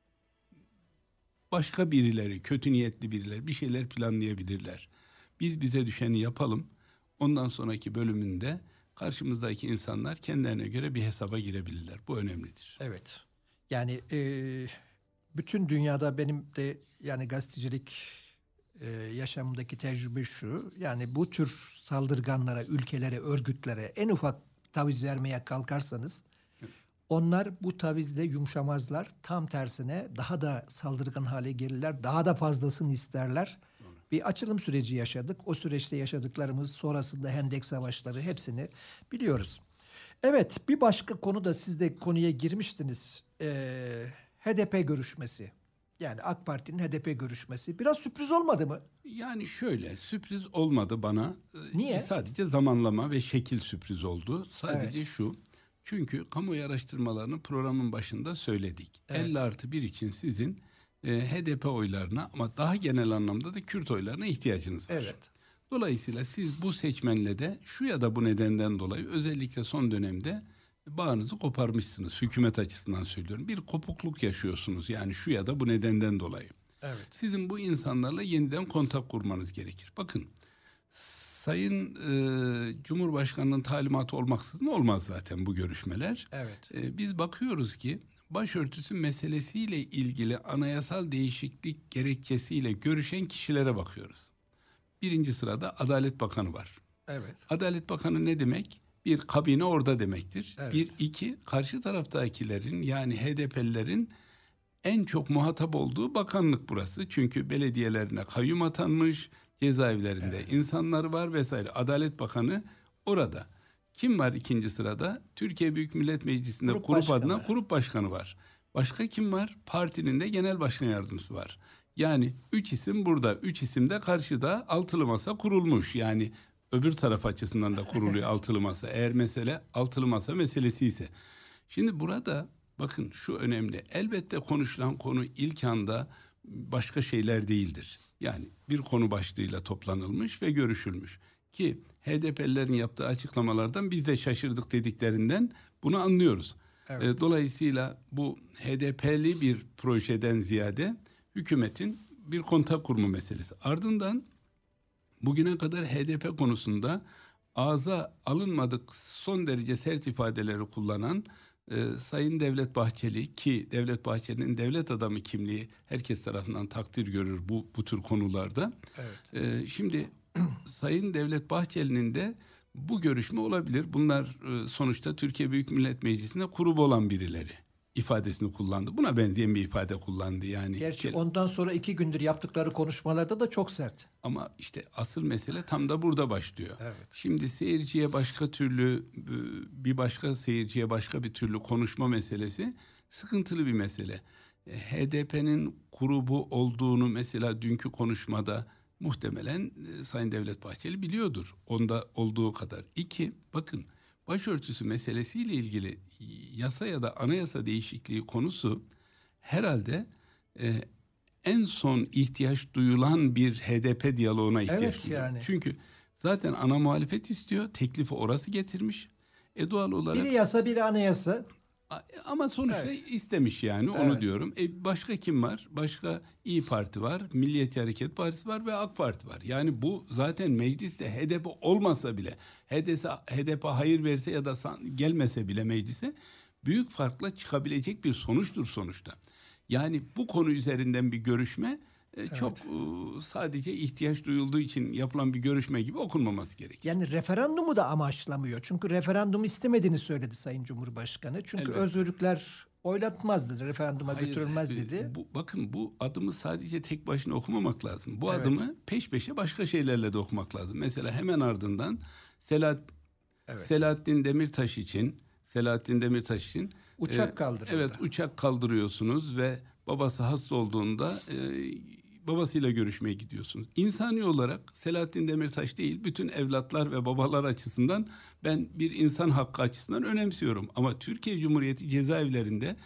başka birileri, kötü niyetli birileri bir şeyler planlayabilirler. Biz bize düşeni yapalım. Ondan sonraki bölümünde karşımızdaki insanlar kendilerine göre bir hesaba girebilirler. Bu önemlidir. Evet. Yani e, bütün dünyada benim de yani gazetecilik e, yaşamımdaki tecrübe şu. Yani bu tür saldırganlara, ülkelere, örgütlere en ufak taviz vermeye kalkarsanız onlar bu tavizle yumuşamazlar. Tam tersine daha da saldırgan hale gelirler. Daha da fazlasını isterler. Doğru. bir açılım süreci yaşadık. O süreçte yaşadıklarımız, sonrasında Hendek Savaşları, hepsini biliyoruz. Evet, bir başka konu da siz de konuya girmiştiniz. Ee, H D P görüşmesi. Yani AK Parti'nin H D P görüşmesi. Biraz sürpriz olmadı mı? Yani şöyle, sürpriz olmadı bana. Niye? Sadece zamanlama ve şekil sürpriz oldu. Sadece Evet. şu. Çünkü kamuoyu araştırmalarını programın başında söyledik. Evet. elli artı bir için sizin e, H D P oylarına, ama daha genel anlamda da Kürt oylarına ihtiyacınız var. Evet. Dolayısıyla siz bu seçmenle de şu ya da bu nedenden dolayı özellikle son dönemde bağınızı koparmışsınız. Hükümet açısından söylüyorum. Bir kopukluk yaşıyorsunuz, yani şu ya da bu nedenden dolayı. Evet. Sizin bu insanlarla yeniden kontak kurmanız gerekir. Bakın, Sayın e, Cumhurbaşkanı'nın talimatı olmaksızın olmaz zaten bu görüşmeler. Evet. E, biz bakıyoruz ki başörtüsü meselesiyle ilgili anayasal değişiklik gerekçesiyle görüşen kişilere bakıyoruz. Birinci sırada Adalet Bakanı var. Evet. Adalet Bakanı ne demek? Bir, kabine orada demektir. Evet. Bir, iki, karşı taraftakilerin, yani H D P'lilerin en çok muhatap olduğu bakanlık burası. Çünkü belediyelerine kayyum atanmış, cezaevlerinde evet. insanlar var vesaire. Adalet Bakanı orada. Kim var ikinci sırada? Türkiye Büyük Millet Meclisi'nde Grup grup başkanı. adına grup başkanı var. Başka kim var? Partinin de genel başkan yardımcısı var. Yani üç isim burada, üç isim de karşıda, altılı masa kurulmuş. Yani öbür taraf açısından da kuruluyor altılı masa. Eğer mesele altılı masa meselesi ise. Şimdi burada bakın şu önemli. Elbette konuşulan konu ilk anda başka şeyler değildir. Yani bir konu başlığıyla toplanılmış ve görüşülmüş. Ki H D P'lilerin yaptığı açıklamalardan biz de şaşırdık dediklerinden bunu anlıyoruz. Evet. Dolayısıyla bu H D P'li bir projeden ziyade hükümetin bir kontak kurma meselesi. Ardından bugüne kadar H D P konusunda ağza alınmadık son derece sert ifadeleri kullanan e, Sayın Devlet Bahçeli, ki Devlet Bahçeli'nin devlet adamı kimliği herkes tarafından takdir görür bu bu tür konularda. Evet. E, şimdi Sayın Devlet Bahçeli'nin de bu görüşme olabilir. Bunlar e, sonuçta Türkiye Büyük Millet Meclisi'nde kurup olan birileri ifadesini kullandı. Buna benzeyen bir ifade kullandı yani. Gerçi ondan sonra iki gündür yaptıkları konuşmalarda da çok sert. Ama işte asıl mesele tam da burada başlıyor. Evet. Şimdi seyirciye başka türlü, bir başka seyirciye başka bir türlü konuşma meselesi sıkıntılı bir mesele. H D P'nin grubu olduğunu mesela dünkü konuşmada muhtemelen Sayın Devlet Bahçeli biliyordur. Onda olduğu kadar. İki, bakın, başörtüsü meselesiyle ilgili yasa ya da anayasa değişikliği konusu herhalde e, en son ihtiyaç duyulan bir H D P diyaloğuna ihtiyaç evet, duyuyor. Yani. Çünkü zaten ana muhalefet istiyor, teklifi orası getirmiş. E doğal olarak... Biri yasa, biri anayasa. Ama sonuçta evet. istemiş yani, onu evet. diyorum. E başka kim var? Başka İyi Parti var, Milliyetçi Hareket Partisi var ve AK Parti var. Yani bu zaten mecliste H D P olmasa bile, H D P hayır verse ya da gelmese bile meclise büyük farkla çıkabilecek bir sonuçtur sonuçta. Yani bu konu üzerinden bir görüşme evet. çok sadece ihtiyaç duyulduğu için yapılan bir görüşme gibi okunmaması gerekir. Yani referandumu da amaçlamıyor. Çünkü referandumu istemediğini söyledi Sayın Cumhurbaşkanı. Çünkü evet. özgürlükler oylatmaz dedi, referanduma Hayır, götürülmez dedi. Bu, bakın bu adımı sadece tek başına okumamak lazım. Bu evet. adımı peş peşe başka şeylerle de okumak lazım. Mesela hemen ardından Selahat, evet. Selahattin Demirtaş için, Selahattin Demirtaş için uçak e, kaldırıldı. Evet, uçak kaldırıyorsunuz ve babası hasta olduğunda e, babasıyla görüşmeye gidiyorsunuz. İnsani olarak Selahattin Demirtaş değil, bütün evlatlar ve babalar açısından ben bir insan hakkı açısından önemsiyorum. Ama Türkiye Cumhuriyeti cezaevlerinde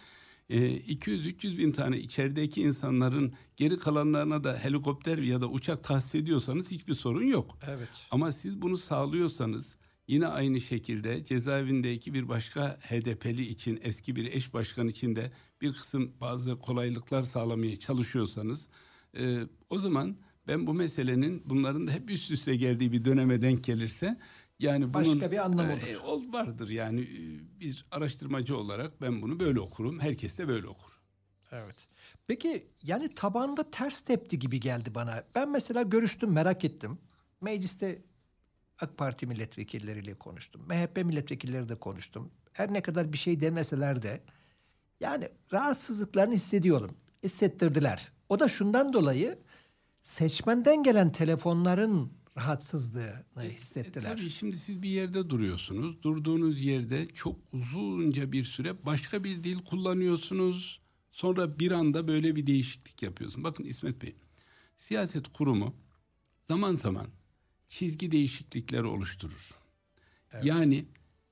iki yüz üç yüz bin tane içerideki insanların geri kalanlarına da helikopter ya da uçak tahsis ediyorsanız hiçbir sorun yok. Evet. Ama siz bunu sağlıyorsanız yine aynı şekilde cezaevindeki bir başka H D P'li için, eski bir eş başkan için de bir kısım bazı kolaylıklar sağlamaya çalışıyorsanız Ee, o zaman ben bu meselenin bunların da hep üst üste geldiği bir döneme denk gelirse yani bunun başka bir anlam olur. E, ol vardır yani bir araştırmacı olarak ben bunu böyle okurum. Herkes de böyle okur. Evet. Peki yani tabanda ters tepti gibi geldi bana. Ben mesela görüştüm, merak ettim. Mecliste AK Parti milletvekilleriyle konuştum. M H P milletvekilleri de konuştum. Her ne kadar bir şey demeseler de yani rahatsızlıklarını hissediyorum. Hissettirdiler. O da şundan dolayı, seçmenden gelen telefonların rahatsızlığını hissettiler. E, tabii şimdi siz bir yerde duruyorsunuz. Durduğunuz yerde çok uzunca bir süre başka bir dil kullanıyorsunuz. Sonra bir anda böyle bir değişiklik yapıyorsunuz. Bakın İsmet Bey, siyaset kurumu zaman zaman çizgi değişiklikleri oluşturur. Evet. Yani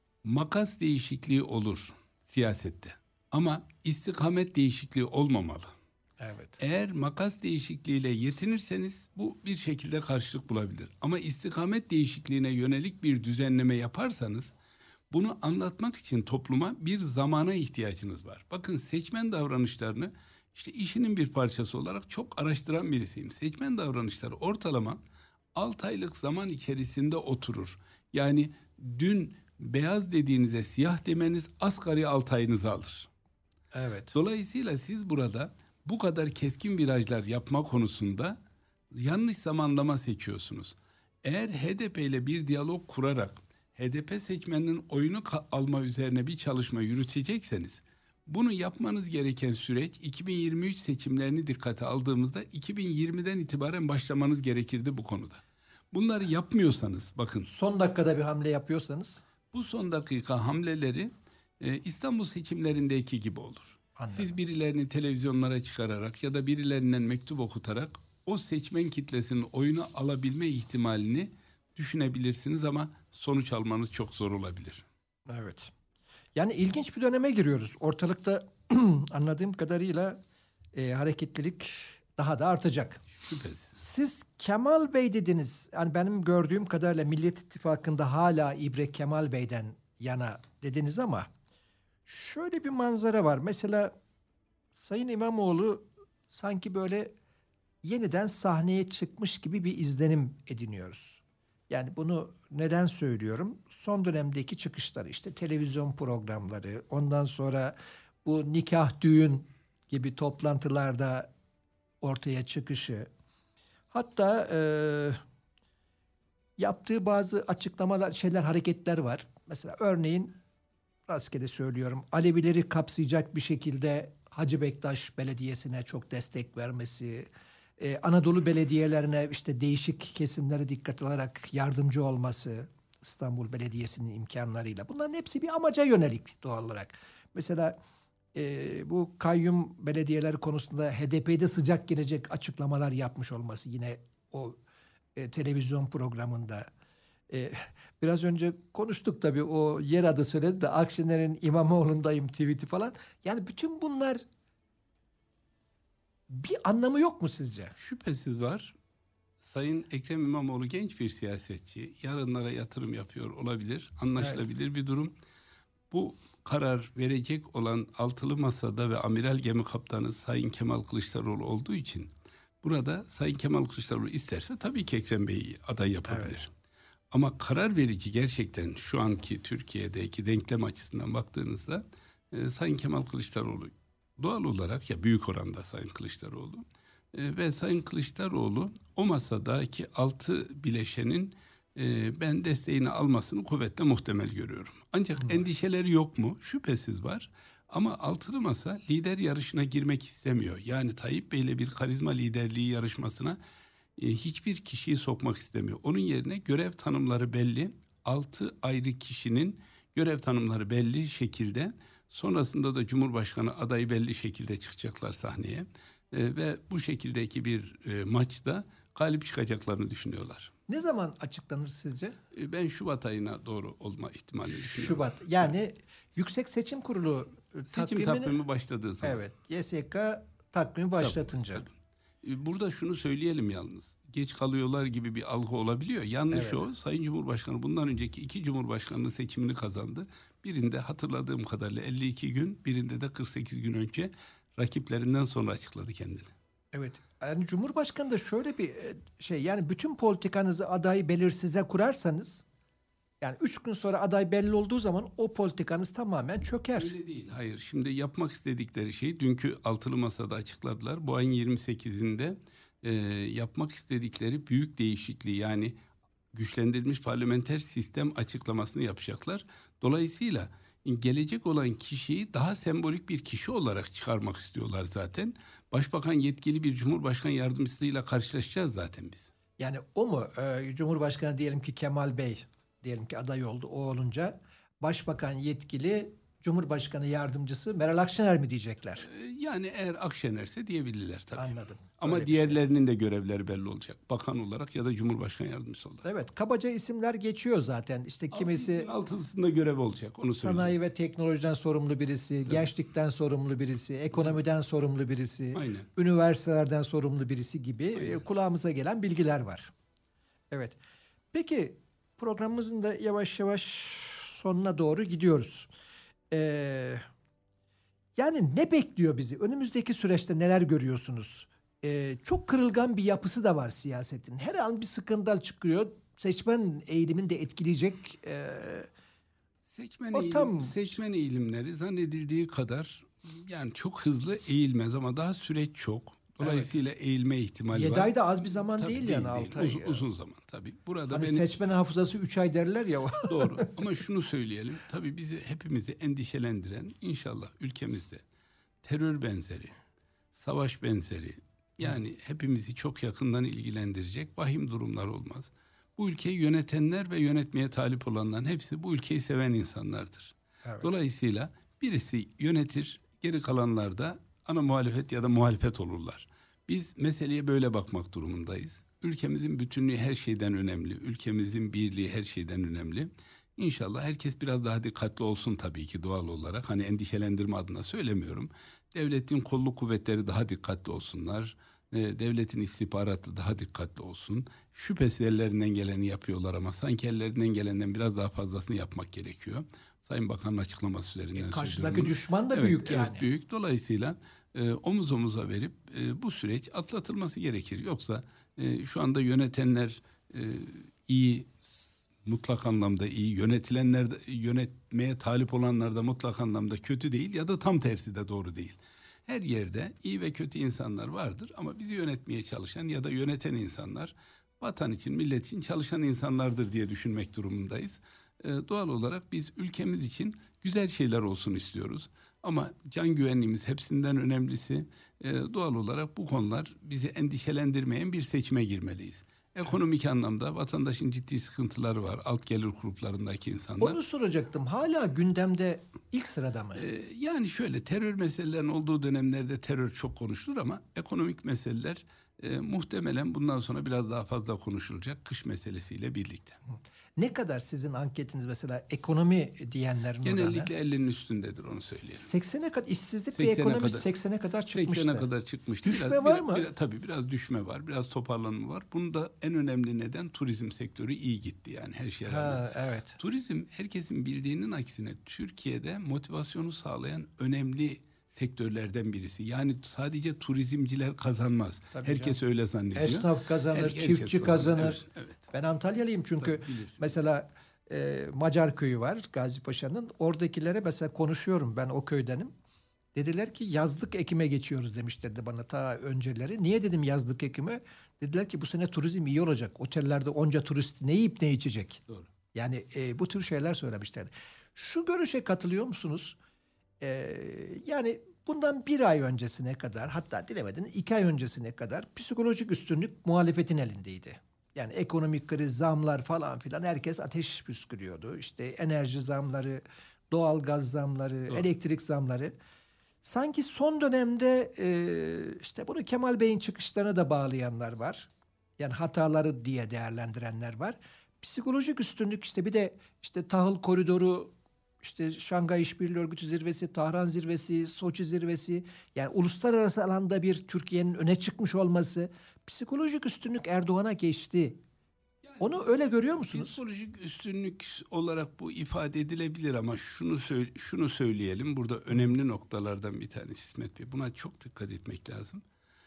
makas değişikliği olur siyasette ama istikamet değişikliği olmamalı. Evet. Eğer makas değişikliğiyle yetinirseniz bu bir şekilde karşılık bulabilir. Ama istikamet değişikliğine yönelik bir düzenleme yaparsanız bunu anlatmak için topluma bir zamana ihtiyacınız var. Bakın seçmen davranışlarını işte işinin bir parçası olarak çok araştıran birisiyim. Seçmen davranışları ortalama altı aylık zaman içerisinde oturur. Yani dün beyaz dediğinize siyah demeniz asgari altı ayınızı alır. Evet. Dolayısıyla siz burada bu kadar keskin virajlar yapma konusunda yanlış zamanlama seçiyorsunuz. Eğer H D P ile bir diyalog kurarak H D P seçmeninin oyunu alma üzerine bir çalışma yürütecekseniz bunu yapmanız gereken süreç iki bin yirmi üç seçimlerini dikkate aldığımızda iki bin yirmiden itibaren başlamanız gerekirdi bu konuda. Bunları yapmıyorsanız bakın. Son dakikada bir hamle yapıyorsanız. Bu son dakika hamleleri e, İstanbul seçimlerindeki gibi olur. Anladım. Siz birilerini televizyonlara çıkararak ya da birilerinden mektup okutarak o seçmen kitlesinin oyunu alabilme ihtimalini düşünebilirsiniz ama sonuç almanız çok zor olabilir. Evet. Yani ilginç bir döneme giriyoruz. Ortalıkta anladığım kadarıyla e, hareketlilik daha da artacak. Şüphesiz. Siz Kemal Bey dediniz. Yani benim gördüğüm kadarıyla Millet İttifakı'nda hala ibre Kemal Bey'den yana dediniz ama şöyle bir manzara var. Mesela Sayın İmamoğlu sanki böyle yeniden sahneye çıkmış gibi bir izlenim ediniyoruz. Yani bunu neden söylüyorum? Son dönemdeki çıkışları, işte televizyon programları, ondan sonra bu nikah, düğün gibi toplantılarda ortaya çıkışı, hatta e, yaptığı bazı açıklamalar, şeyler, hareketler var. Mesela örneğin, rastgele söylüyorum, Alevileri kapsayacak bir şekilde Hacı Bektaş Belediyesi'ne çok destek vermesi, Ee, Anadolu belediyelerine işte değişik kesimlere dikkat alarak yardımcı olması, İstanbul Belediyesi'nin imkanlarıyla. Bunların hepsi bir amaca yönelik doğal olarak. Mesela e, bu kayyum belediyeler konusunda H D P'de sıcak gelecek açıklamalar yapmış olması yine o e, televizyon programında. E, biraz önce konuştuk tabii, o yer adı söyledi de Akşener'in İmamoğlu'ndayım tweet'i falan. Yani bütün bunlar bir anlamı yok mu sizce? Şüphesiz var. Sayın Ekrem İmamoğlu genç bir siyasetçi. Yarınlara yatırım yapıyor olabilir. Anlaşılabilir evet. bir durum. Bu karar verecek olan altılı masada ve amiral gemi kaptanı Sayın Kemal Kılıçdaroğlu olduğu için burada Sayın Kemal Kılıçdaroğlu isterse tabii ki Ekrem Bey'i aday yapabilir. Evet. Ama karar verici gerçekten şu anki Türkiye'deki denklem açısından baktığınızda e, Sayın Kemal Kılıçdaroğlu doğal olarak, ya büyük oranda Sayın Kılıçdaroğlu e, ve Sayın Kılıçdaroğlu o masadaki altı bileşenin e, ben desteğini almasını kuvvetle muhtemel görüyorum. Ancak hmm. endişeleri yok mu? Şüphesiz var. Ama altılı masa lider yarışına girmek istemiyor. Yani Tayyip Bey'le bir karizma liderliği yarışmasına e, hiçbir kişiyi sokmak istemiyor. Onun yerine görev tanımları belli. Altı ayrı kişinin görev tanımları belli şekilde. Sonrasında da Cumhurbaşkanı adayı belli şekilde çıkacaklar sahneye e, ve bu şekildeki bir e, maçta galip çıkacaklarını düşünüyorlar. Ne zaman açıklanır sizce? E, ben Şubat ayına doğru olma ihtimalini düşünüyorum. Şubat, yani evet. Yüksek Seçim Kurulu seçim takvimi başladığı zaman. Evet, Y S K takvimi başlatınca. Tabii, tabii. Burada şunu söyleyelim yalnız. Geç kalıyorlar gibi bir algı olabiliyor. Yanlış evet. o. Sayın Cumhurbaşkanı bundan önceki iki Cumhurbaşkanlığı seçimini kazandı. Birinde hatırladığım kadarıyla elli iki gün, birinde de kırk sekiz gün önce rakiplerinden sonra açıkladı kendini. Evet. Yani Cumhurbaşkanı da şöyle bir şey, yani bütün politikanızı adayı belirsize kurarsanız, yani üç gün sonra aday belli olduğu zaman o politikanız tamamen çöker. Öyle değil. Hayır. Şimdi yapmak istedikleri şey dünkü altılı masada açıkladılar. Bu ayın yirmi sekizinde e, yapmak istedikleri büyük değişikliği, yani güçlendirilmiş parlamenter sistem açıklamasını yapacaklar. Dolayısıyla gelecek olan kişiyi daha sembolik bir kişi olarak çıkarmak istiyorlar zaten. Başbakan yetkili bir Cumhurbaşkanı yardımcısıyla karşılaşacağız zaten biz. Yani o mu? Ee, Cumhurbaşkanı diyelim ki Kemal Bey diyelim ki aday oldu. O olunca Başbakan yetkili, Cumhurbaşkanı yardımcısı Meral Akşener mi diyecekler? Yani eğer Akşener'se diyebilirler tabii. Anladım. Ama Öyle diğerlerinin de görevleri belli olacak. Bakan olarak ya da Cumhurbaşkanı yardımcısı olarak. Evet, kabaca isimler geçiyor zaten. İşte kimisi altısında görev olacak, onu söyleyeyim. sanayi ve teknolojiden sorumlu birisi, tabii, gençlikten sorumlu birisi, ekonomiden tabii, sorumlu birisi, aynen, üniversitelerden sorumlu birisi gibi aynen, kulağımıza gelen bilgiler var. Evet. Peki programımızın da yavaş yavaş sonuna doğru gidiyoruz. Ee, yani ne bekliyor bizi? Önümüzdeki süreçte neler görüyorsunuz? Ee, çok kırılgan bir yapısı da var siyasetin. Her an bir skandal çıkıyor. Seçmen eğilimini de etkileyecek e, seçmen, ortam. eğilim, seçmen eğilimleri zannedildiği kadar yani çok hızlı eğilmez ama daha süreç çok. Dolayısıyla evet, eğilme ihtimali yedi var. yedi ay da az bir zaman tabii değil, değil yani altı uzun, ay. Uzun zaman tabii. Burada hani benim, seçmen hafızası üç ay derler ya. Doğru ama şunu söyleyelim. Tabii bizi hepimizi endişelendiren inşallah ülkemizde terör benzeri, savaş benzeri yani hepimizi çok yakından ilgilendirecek vahim durumlar olmaz. Bu ülkeyi yönetenler ve yönetmeye talip olanların hepsi bu ülkeyi seven insanlardır. Evet. Dolayısıyla birisi yönetir, geri kalanlar da ana muhalefet ya da muhalefet olurlar. Biz meseleye böyle bakmak durumundayız. Ülkemizin bütünlüğü her şeyden önemli. Ülkemizin birliği her şeyden önemli. İnşallah herkes biraz daha dikkatli olsun tabii ki doğal olarak. Hani endişelendirme adına söylemiyorum. Devletin kolluk kuvvetleri daha dikkatli olsunlar. Devletin istihbaratı daha dikkatli olsun. Şüphesiz ellerinden geleni yapıyorlar ama sanki ellerinden gelenden biraz daha fazlasını yapmak gerekiyor. Sayın Bakan'ın açıklaması üzerinden e, karşıdaki söylüyorum. düşman da evet, büyük yani. Evet büyük. Dolayısıyla e, omuz omuza verip e, bu süreç atlatılması gerekir. Yoksa e, şu anda yönetenler e, iyi, mutlak anlamda iyi, yönetilenler de, yönetmeye talip olanlar da mutlak anlamda kötü değil ya da tam tersi de doğru değil. Her yerde iyi ve kötü insanlar vardır ama bizi yönetmeye çalışan ya da yöneten insanlar vatan için, millet için çalışan insanlardır diye düşünmek durumundayız. Ee, doğal olarak biz ülkemiz için güzel şeyler olsun istiyoruz. Ama can güvenliğimiz hepsinden önemlisi. Ee, doğal olarak bu konular bizi endişelendirmeyen bir seçime girmeliyiz. Ekonomik anlamda vatandaşın ciddi sıkıntıları var. Alt gelir gruplarındaki insanlar. Onu soracaktım. Hala gündemde ilk sırada mı? Ee, yani şöyle terör meselelerin olduğu dönemlerde terör çok konuşulur ama ekonomik meseleler e, muhtemelen bundan sonra biraz daha fazla konuşulacak kış meselesiyle birlikte. Ne kadar sizin anketiniz mesela ekonomi diyenlerin genellikle oranı? ellinin üstündedir onu söyleyelim. seksene kadar işsizlik ve ekonomi kadar, seksene kadar çıkmıştı. seksene kadar çıkmıştı. Düşme biraz, var biraz, mı? Biraz, tabii biraz düşme var. Biraz toparlanma var. Bunda en önemli neden turizm sektörü iyi gitti yani her şeye rağmen. Evet. Turizm herkesin bildiğinin aksine Türkiye'de motivasyonu sağlayan önemli sektörlerden birisi. Yani sadece turizmciler kazanmaz. Tabii herkes canım öyle zannediyor. Esnaf kazanır, Her, çiftçi kazanır. Evet, evet. Ben Antalyalıyım çünkü mesela e, Macar köyü var Gazipaşa'nın. Oradakilere mesela konuşuyorum, ben o köydenim. Dediler ki yazlık ekime geçiyoruz demişlerdi bana ta önceleri. Niye dedim yazlık ekime? Dediler ki bu sene turizm iyi olacak. Otellerde onca turist ne yiyip ne içecek? Doğru. Yani e, bu tür şeyler söylemişlerdi. Şu görüşe katılıyor musunuz? Ee, yani bundan bir ay öncesine kadar, hatta dilemedin iki ay öncesine kadar psikolojik üstünlük muhalefetin elindeydi. Yani ekonomik kriz, zamlar falan filan herkes ateş püskürüyordu. İşte enerji zamları, doğalgaz zamları, Doğru. elektrik zamları. Sanki son dönemde e, işte bunu Kemal Bey'in çıkışlarına da bağlayanlar var. Yani hataları diye değerlendirenler var. Psikolojik üstünlük işte bir de işte tahıl koridoru, İşte Şangay İşbirliği Örgütü zirvesi, Tahran zirvesi, Soçi zirvesi, yani uluslararası alanda bir Türkiye'nin öne çıkmış olması, psikolojik üstünlük Erdoğan'a geçti. Yani onu öyle görüyor musunuz? Psikolojik üstünlük olarak bu ifade edilebilir ama şunu söyle, şunu söyleyelim, burada önemli noktalardan bir tanesi İsmet Bey. Buna çok dikkat etmek lazım.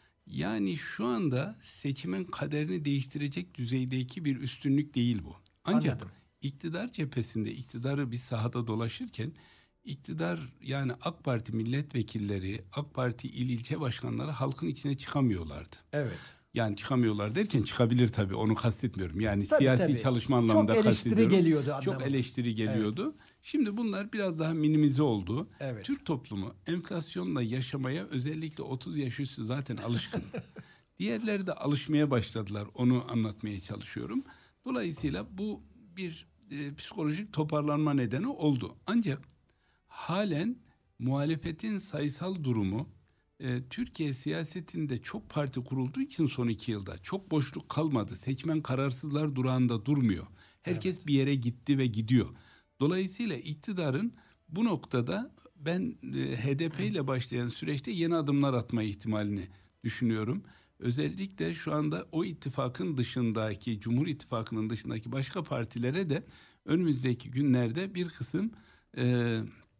Yani şu anda seçimin kaderini değiştirecek düzeydeki bir üstünlük değil bu. Ancak Anladım. İktidar cephesinde, iktidarı biz sahada dolaşırken iktidar yani AK Parti milletvekilleri, AK Parti il ilçe başkanları halkın içine çıkamıyorlardı. Evet. Yani çıkamıyorlar derken çıkabilir tabii, onu kastetmiyorum. Yani tabii, siyasi tabii. çalışma anlamında kastediyorum. Çok eleştiri geliyordu anlamında. Çok eleştiri geliyordu. Evet. Şimdi bunlar biraz daha minimize oldu. Evet. Türk toplumu enflasyonla yaşamaya özellikle otuz yaş üstü zaten alışkın. Diğerleri de alışmaya başladılar. Onu anlatmaya çalışıyorum. Dolayısıyla bu bir e, psikolojik toparlanma nedeni oldu. Ancak halen muhalefetin sayısal durumu e, Türkiye siyasetinde çok parti kurulduğu için son iki yılda çok boşluk kalmadı. Seçmen kararsızlar durağında durmuyor. Herkes evet. bir yere gitti ve gidiyor. Dolayısıyla iktidarın bu noktada ben e, H D P ile başlayan süreçte yeni adımlar atma ihtimalini düşünüyorum. Özellikle şu anda o ittifakın dışındaki, Cumhur İttifakı'nın dışındaki başka partilere de önümüzdeki günlerde bir kısım e,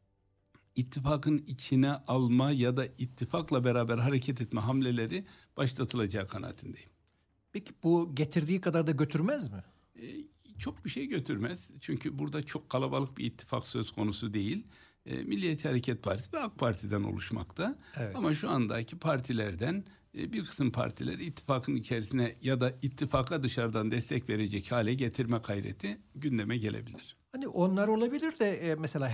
ittifakın içine alma ya da ittifakla beraber hareket etme hamleleri başlatılacağı kanaatindeyim. Peki bu getirdiği kadar da götürmez mi? E, çok bir şey götürmez. Çünkü burada çok kalabalık bir ittifak söz konusu değil. E, Milliyetçi Hareket Partisi ve AK Parti'den oluşmakta. Evet. Ama şu andaki partilerden e, bir kısım partiler ittifakın içerisine ya da ittifaka dışarıdan destek verecek hale getirme gayreti gündeme gelebilir. Hani onlar olabilir de e, mesela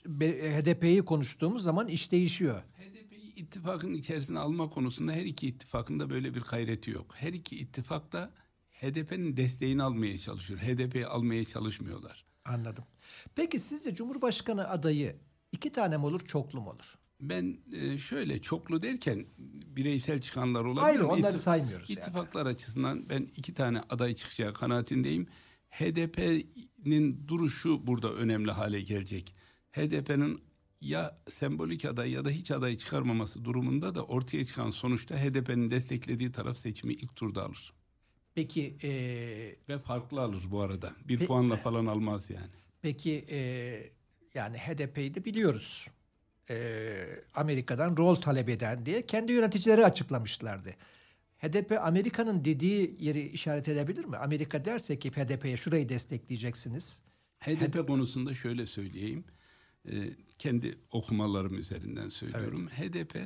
H D P'yi konuştuğumuz zaman iş değişiyor. H D P'yi ittifakın içerisine alma konusunda her iki ittifakın da böyle bir gayreti yok. Her iki ittifak da H D P'nin desteğini almaya çalışıyor. H D P'yi almaya çalışmıyorlar. Anladım. Peki sizce Cumhurbaşkanı adayı iki tane mi olur, çoklu mu olur? Ben e, şöyle çoklu derken bireysel çıkanlar olabilir. Hayır, onları İttif- saymıyoruz. İttifaklar yani. açısından ben iki tane aday çıkacağı kanaatindeyim. H D P'nin duruşu burada önemli hale gelecek. H D P'nin ya sembolik aday ya da hiç aday çıkarmaması durumunda da ortaya çıkan sonuçta H D P'nin desteklediği taraf seçimi ilk turda alır. Peki e, ve farklı alır bu arada. Bir pe- puanla falan almaz yani. Peki e, yani H D P'yi de biliyoruz. E, Amerika'dan rol talep eden diye kendi yöneticileri açıklamışlardı. H D P Amerika'nın dediği yeri işaret edebilir mi? Amerika derse ki H D P'ye şurayı destekleyeceksiniz. H D P H- konusunda şöyle söyleyeyim. E, kendi okumalarım üzerinden söylüyorum. Evet. H D P e,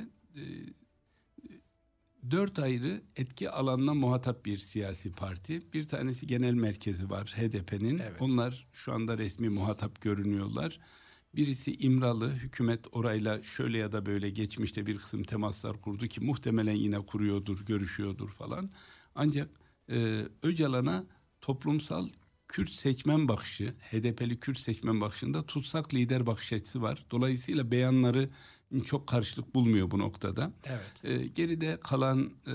dört ayrı etki alanına muhatap bir siyasi parti. Bir tanesi genel merkezi var H D P'nin. Evet. Onlar şu anda resmi muhatap görünüyorlar. Birisi İmralı, hükümet orayla şöyle ya da böyle geçmişte bir kısım temaslar kurdu ki muhtemelen yine kuruyordur, görüşüyordur falan. Ancak e, Öcalan'a toplumsal Kürt seçmen bakışı, H D P'li Kürt seçmen bakışında tutsak lider bakış açısı var. Dolayısıyla beyanları çok karşılık bulmuyor bu noktada. Evet. E, geride kalan e,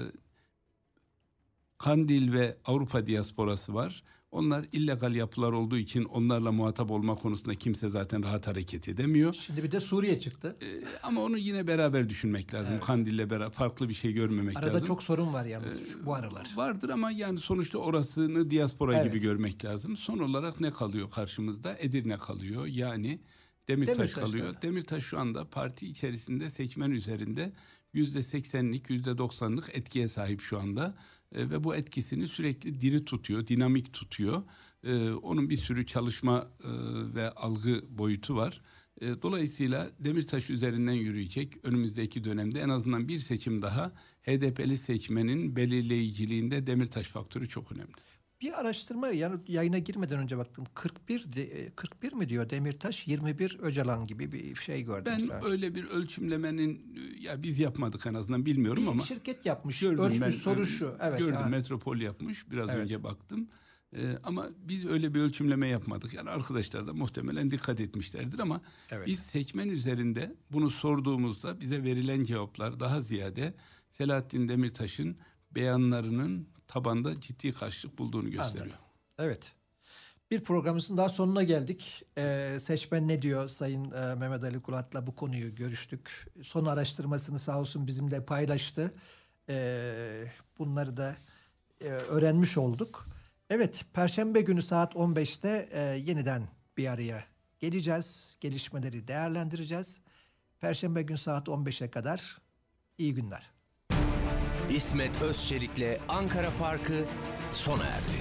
Kandil ve Avrupa diasporası var. Onlar illegal yapılar olduğu için onlarla muhatap olma konusunda kimse zaten rahat hareket edemiyor. Şimdi bir de Suriye çıktı. Ee, ama onu yine beraber düşünmek lazım. Evet. Kandil'le beraber farklı bir şey görmemek Arada lazım. Arada çok sorun var yalnız ee, bu aralar. Vardır ama yani sonuçta orasını diaspora evet. gibi görmek lazım. Son olarak ne kalıyor karşımızda? Edirne kalıyor. Yani Demirtaş, Demirtaş kalıyor. Da. Demirtaş şu anda parti içerisinde seçmen üzerinde yüzde seksenlik, yüzde doksanlık etkiye sahip şu anda. E, ve bu etkisini sürekli diri tutuyor, dinamik tutuyor. E, onun bir sürü çalışma e, ve algı boyutu var. E, dolayısıyla Demirtaş üzerinden yürüyecek. Önümüzdeki dönemde en azından bir seçim daha H D P'li seçmenin belirleyiciliğinde Demirtaş faktörü çok önemli. Bir araştırma yani yayına girmeden önce baktım. kırk bir kırk bir mi diyor Demirtaş, yirmi bir Öcalan gibi bir şey gördüm. Ben sadece. Öyle bir ölçümlemenin ya biz yapmadık en azından bilmiyorum bir ama. Şirket yapmış. Gördüm ölçmüş ben, soru şu. Evet, gördüm ha. Metropol yapmış. Biraz evet. önce baktım. Ee, ama biz öyle bir ölçümleme yapmadık. Yani arkadaşlar da muhtemelen dikkat etmişlerdir ama evet. biz seçmen üzerinde bunu sorduğumuzda bize verilen cevaplar daha ziyade Selahattin Demirtaş'ın beyanlarının tabanda ciddi karşılık bulduğunu gösteriyor. Anladım. Evet. Bir programımızın daha sonuna geldik. Ee, seçmen ne diyor Sayın e, Mehmet Ali Kulat'la bu konuyu görüştük. Son araştırmasını sağ olsun bizimle paylaştı. Ee, bunları da e, öğrenmiş olduk. Evet, Perşembe günü saat on beşte e, yeniden bir araya geleceğiz. Gelişmeleri değerlendireceğiz. Perşembe günü saat on beşe kadar iyi günler. İsmet Özçelik'le Ankara Farkı sona erdi.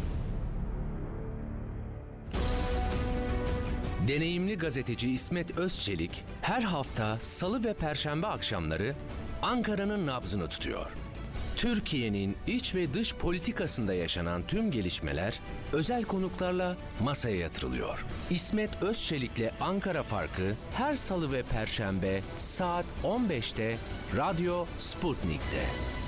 Deneyimli gazeteci İsmet Özçelik her hafta Salı ve Perşembe akşamları Ankara'nın nabzını tutuyor. Türkiye'nin iç ve dış politikasında yaşanan tüm gelişmeler özel konuklarla masaya yatırılıyor. İsmet Özçelik'le Ankara Farkı her salı ve perşembe saat on beşte Radyo Sputnik'te.